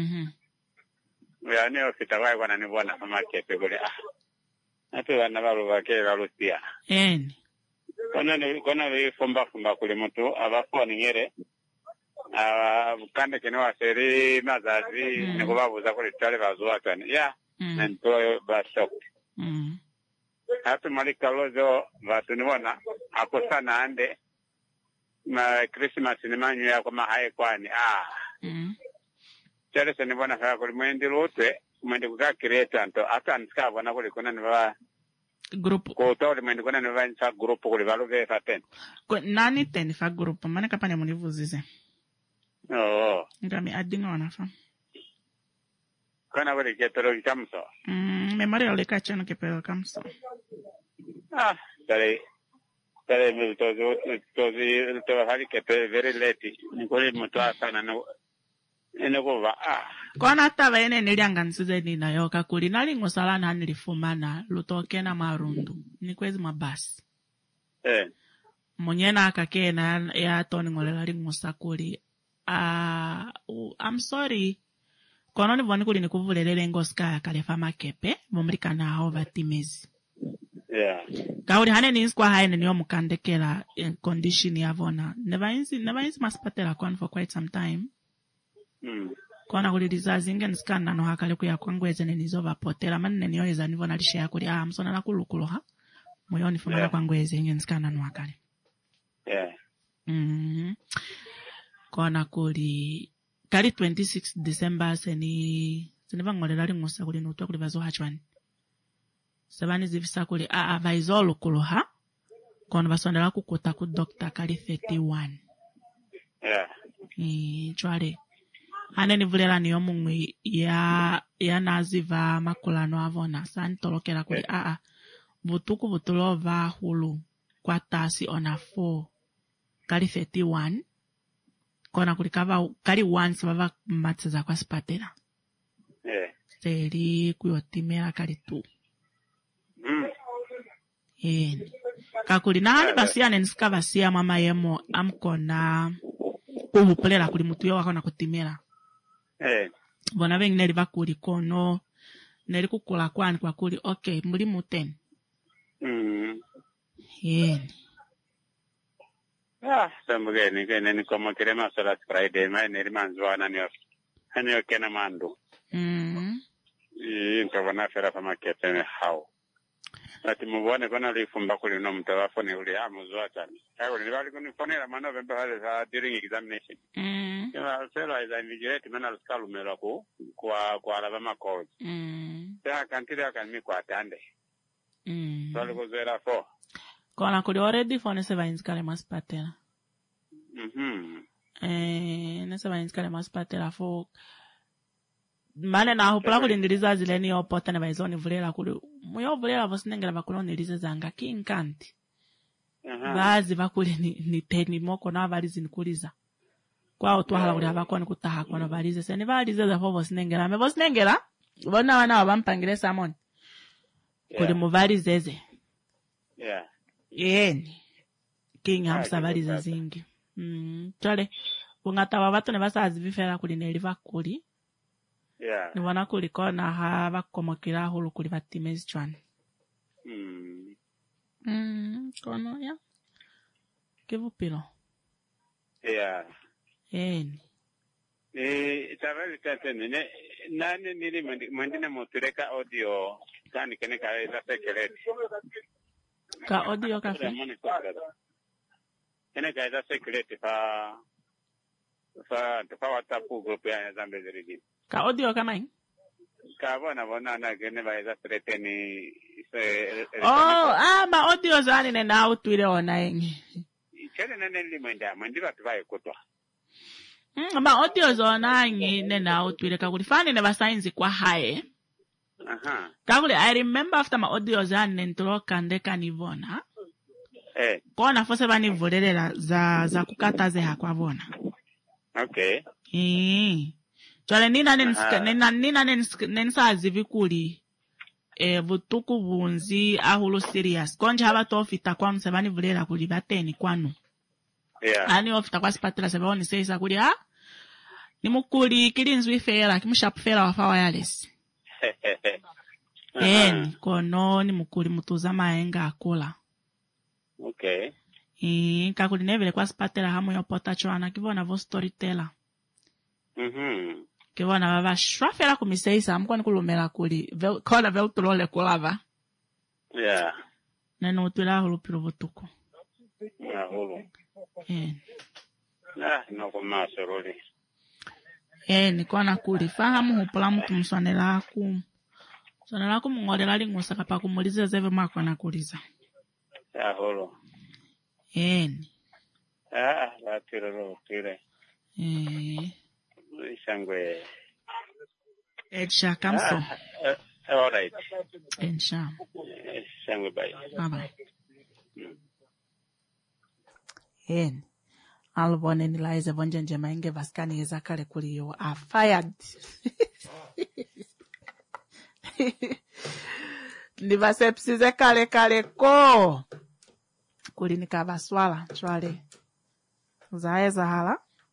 Wani ofita wai wana nivona kama kepe kule. Hatu wana walu wakela lusia. Kona fumba kule mtu awafuwa ningere. Kande kinewa seri mazazi nikubabu za kule chale wazuwa tani. Nantoyo basok. Hatu malika lozo watu nivona akusana ande. Christmas ni manyu ya kwa mahae kwani. Chale se nivona kaya kuli mwendi lutwe. Mwendi kuka kireta nto. Ata niska wana kuli kuna niva grupo. Kutoli mwendi kuna niva nisa grupo kuli valu vefa ten. Nani ten fa grupo? Mane kapanya munivuzize. Ngami adinga wanafa. Kana wali ketero kikamso. Memoria uleka chano kepero kamso. Tare mi tozi hali kepe very late. Nikoli mtoa sana no. Enekuva Kona tava ene nilianga nsize nina yoka kuli nali ngusalana nilifumana lutokena marundu nikwezi mabasi monyena akakena ya toni ngolela lingusa kuli I'm sorry kono nivoni kuli nikuvulelele ngoska kalefa makepe vumrika na hao vatimezi kauli hane ninskwa haine niyo mukandekela condition yavona never insi maspatela kwa for quite some time. Kona kuliliza zinge nisikana no hakale kuya kwangweze nenizo vapotela manne niyo eza nivona lishe ya kuli msona na kulukuluha moyo nifumana kwangweze nge nisikana no hakale kona kuli kali 26 December seniva ngolela lingusa kuli nutwa kuli vazo hachwani sabani zivisa kuli vaizolu kuluha kona vasondela kukuta ku doctor kali 31 chwale hane nivulela niyo mungwi ya naziva makulano avona santolokela kuli butuku butulova hulu kwa tasi ona 4 kali 31 kona kuli kali 1 sabava matseza kwa spatela seri kuyotimela kali 2 kakuli na hali basiya nisika basiya mama yemo amkona kuhupulela kuli mutuyo wakona kutimela bona bengi neli bakuli kono neli kukula kwani kwa kuli okay muli muten Sambugeni kene ni komo kirema sola Friday neli manzwa nani okena mandu into wana fera kama ketene hao ati mubone kona lifumba kuli no mtawafone uli muzwa tani hayo ni bali kunifonera mano bembe hale during examination selo is invigilate mena lukalumela kwa alava makodi ya kantira kanmi kwa tande solo kuzera fo kona kuli already fone se vainskale maspatela nese vainskale maspatela fo mane na hopla kuli ndiliza zile ni opota na vaizoni vulela kuli muyo vulela vosinengela vakulo ndilize zanga kinkanti vazi vakuli ni teni moko na valizi nikuliza kwa otwahala kuli havakoni kutaha kwa valize seni valize za fo vosinengela me vosinengela vona wana wabampangile samoni kuli muvalizeze yeni kingi hamsa valize zingi chale Ungata wa watu ne basazi bifera kuli neliva kuli. Yeah. Ni wana kuli kona hava komokira hulu kuli batimezi chwani. Kono ya. Kivu pilo. Yeah. Tabali tatene nani nili mandina motureka audio kani kene ka eza secret. Ka audio ka fe. Kene ka eza secret fa WhatsApp group ya Zambezi Region. Ka audio kama hii? Ka bona na kene ba eza threateni ma audio zani nena utwile ona yengi. Kene nene limenda mandiba tuvaye kutwa. Ma audio zona ngi nena utwile kakuli fani ne basainzi kwa hae. Kakuli I remember after ma audio zani nentro kandeka nivona. Kona fose bani volelela za kukataze hakwa bona. Okay. Chale nina nensa zivikuli butuku bunzi ahulu serious. Konja haba tofita kwanu sebani vulela kuli bateni kwanu. Yeah. Ani ofita kwa sipatila sebani seisa kuli ni mukuli kilinzwi fera kimushapu fera wafa wireless. Kono ni mukuli mutuza maenga akola. Okay. Kakuli nevele kwa sipatila hamu yopota chwana kivona vo storyteller. Kivona baba shwafela kumiseisa mkwani kulumela kuli kona vel tulole kulava. Yeah. Neno utula hulu pilo butuku. Hulu. No kumasa roli. Nikona kuli fahamu hupula mtu mswanela aku. Mswanela aku mungorela lingusa kapa kumulize zeve mako na kuliza. Hulu. Latiro tire. Shangwe. Edsha kamso. All right. Edsha. Shangwe bye. Bye. Albone nilaize vonjenje mainge vaskani ezakale kuli yo are fired. Ndivasepsize kale ko. Kuli nikavaswala chwale. Zaeza hala.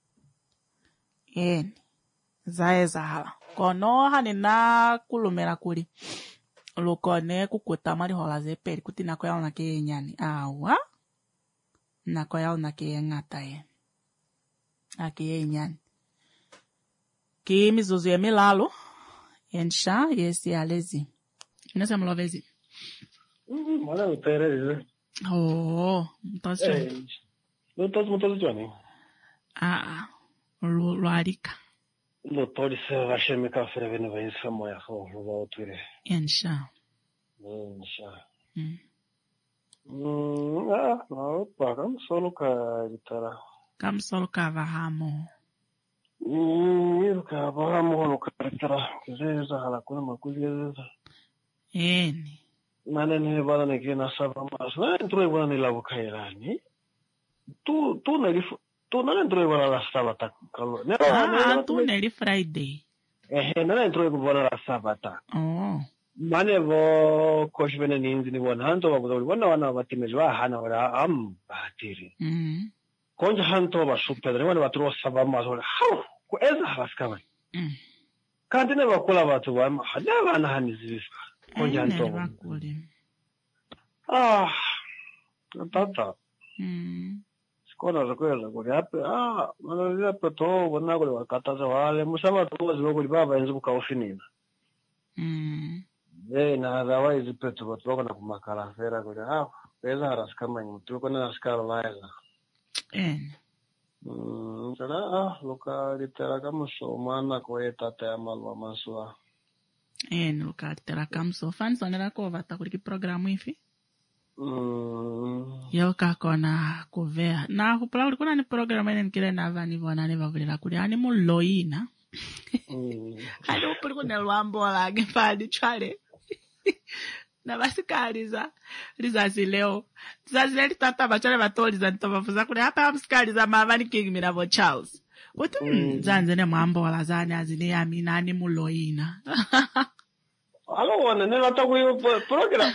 Zaeza hala. Kono hanina kulumela kuli. Lukone kukuta mali hola zeperi kuti nako yao nake nyani. Awa. Nako yao nake ngata ye. Ake nyani. Ki mizuzu ya milalo. Ensha yesi alezi. Inasa mlovezi. Mwana utereze. Mtosi. Mtosi chwani. Luarika. Lutori se vashemi kafere vene vainsa moya ho luotire. Ensha. No, pagam solo ka gitara. Kam solo ka vahamo. Ka vahamo lo ka gitara. Zeza hala kuna makuliza. Nane ne bala ne kina saba mas. Na entro bala ne lavo kairani. Tu nane entro bala la sabata. Tu neli Friday. Nane entro bala la sabata. Mane vo koshvene ninzi ni wana hanto wana vatimezwa hana wala batiri. Konja hanto va supedre wana vatro saba mas wala ku eza haskava. Kantine vakula vatu va hana vana hanizivisa. Konja hanto. Tata. Skona zakwela kuri ape mana ape to wana kuri wakataza wale musama to zwo kuri baba enzu kaufinina. Na otherwise petu watu wako na kumakala fera kule pesa haraskama mtu uko na askara laila sana luka litera kama somana kwa tata ya malwa maswa luka litera kama so fans wanela ko vata kuli programu hivi yo kakona kuvea na kupala ulikuwa ni programu ene nkile na vani vona ne bavulira kuli ani muloina hadi upulikuwa na lwambo la gefadi chale na basikaliza lizazileo zazile tata bachale batoliza ntobafuza kule hapa amsikaliza mavani King Mirabo Charles uti zanze ne mwambo wala zane azine yami nani muloina alo wana ne lata kuyo program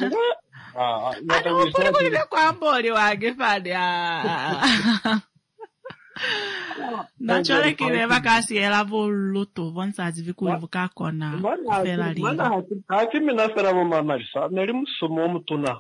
nata kuyo kwa mboli wage fadi Nachole kile vakasi ela voluto vonsa zivikuli vukakona fela li. Mana hakimi na fera mo mamarisa neri musumo mutuna.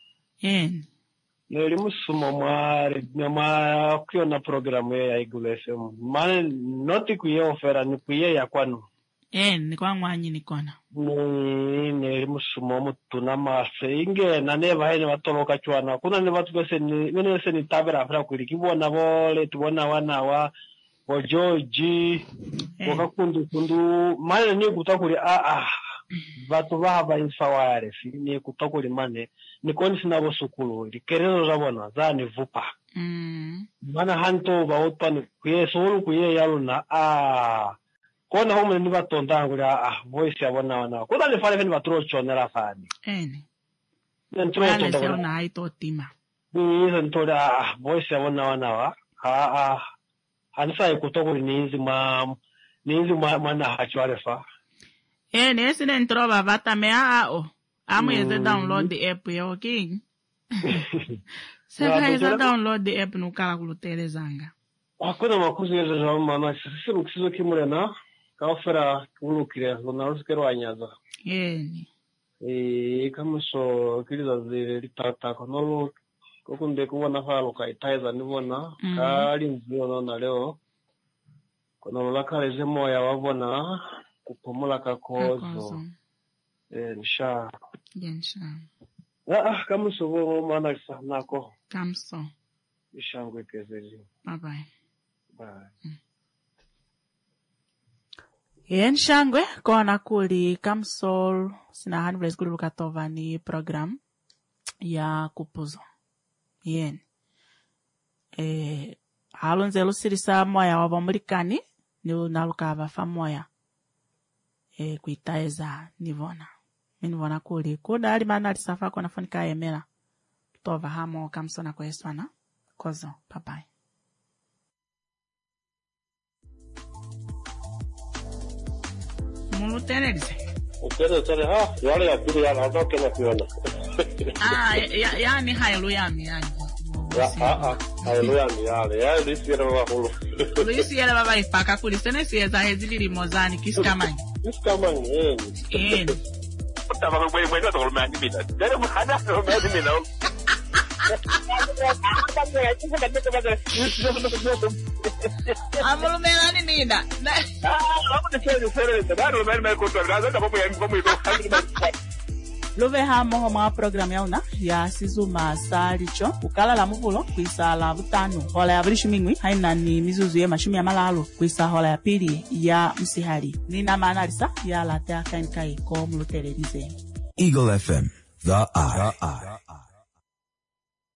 Neri musumo mwa kuona programu ya Igule FM. Mana noti kuye ofera ni kuye ya kwanu. Ni kwa mwanyi nikona. Neri musumo mutuna mase inge na neva hene watoloka chwana. Kuna ne watu kwese ni tabera afra kulikibona vole tubona wana wa George wakakundu mane ni kutakuri vatu vava insaware ni kutakuri mane ni koni sinabo sukulu likerero zabona zani vupa mana hanto baotpa ni kuye solo kuye yaluna kona homo ni batonda nguri voice yabona wana kuda le fale ni batrocho nera fani ntro tonda na aito tima ni ntora voice yabona wana wa Ansa kutokuri ninzi mwana hachwarefa. Nesi nentrova vata mea Amu yeze download the app ya okay. Sasa yeze download the app nukala kulutele zanga. Hakuna makuzi yeze mama sisi mkizo kimurena kaofera ulukire lunarusikero anyaza. Kama so kiliza zile litata konolo kokunde kubona falo kaitaiza nibona kali nzio na leo kono lakaleze moya wabona kupumula kakozo nsha kama so mana nako kamso ishangwe kezeli bye bye kona kuli kamsol sina hanvles kuli lukatova ni program ya kupuzo halonzelo sirisa moya wa bamurikani ni nalukava fa moya kuitaeza nivona minivona kuli kuda ali mana alisafa kona fonika emela tova hamo kamsona kwa eswana kozo papai mulutenelise utere yale ya pili ya natoke na kuona yani haleluya yani haleluya yale ya lisiera wa hulu lisiera baba ipaka kulisene sieza hezili mozani kiskamani utaba kwe ndo tolmani bita dere muhada tolmani mina amulu melani nida Love hamo mwa program ya una ya sizuma salicho ukala la muvulo kuisa la butano hola ya brishu mingwi haina ni mizuzu ya mashumi ya malalo kuisa hola ya pili ya msihali nina manalisa ya latea kainkai ko mulutelerize Eagle FM, the eye.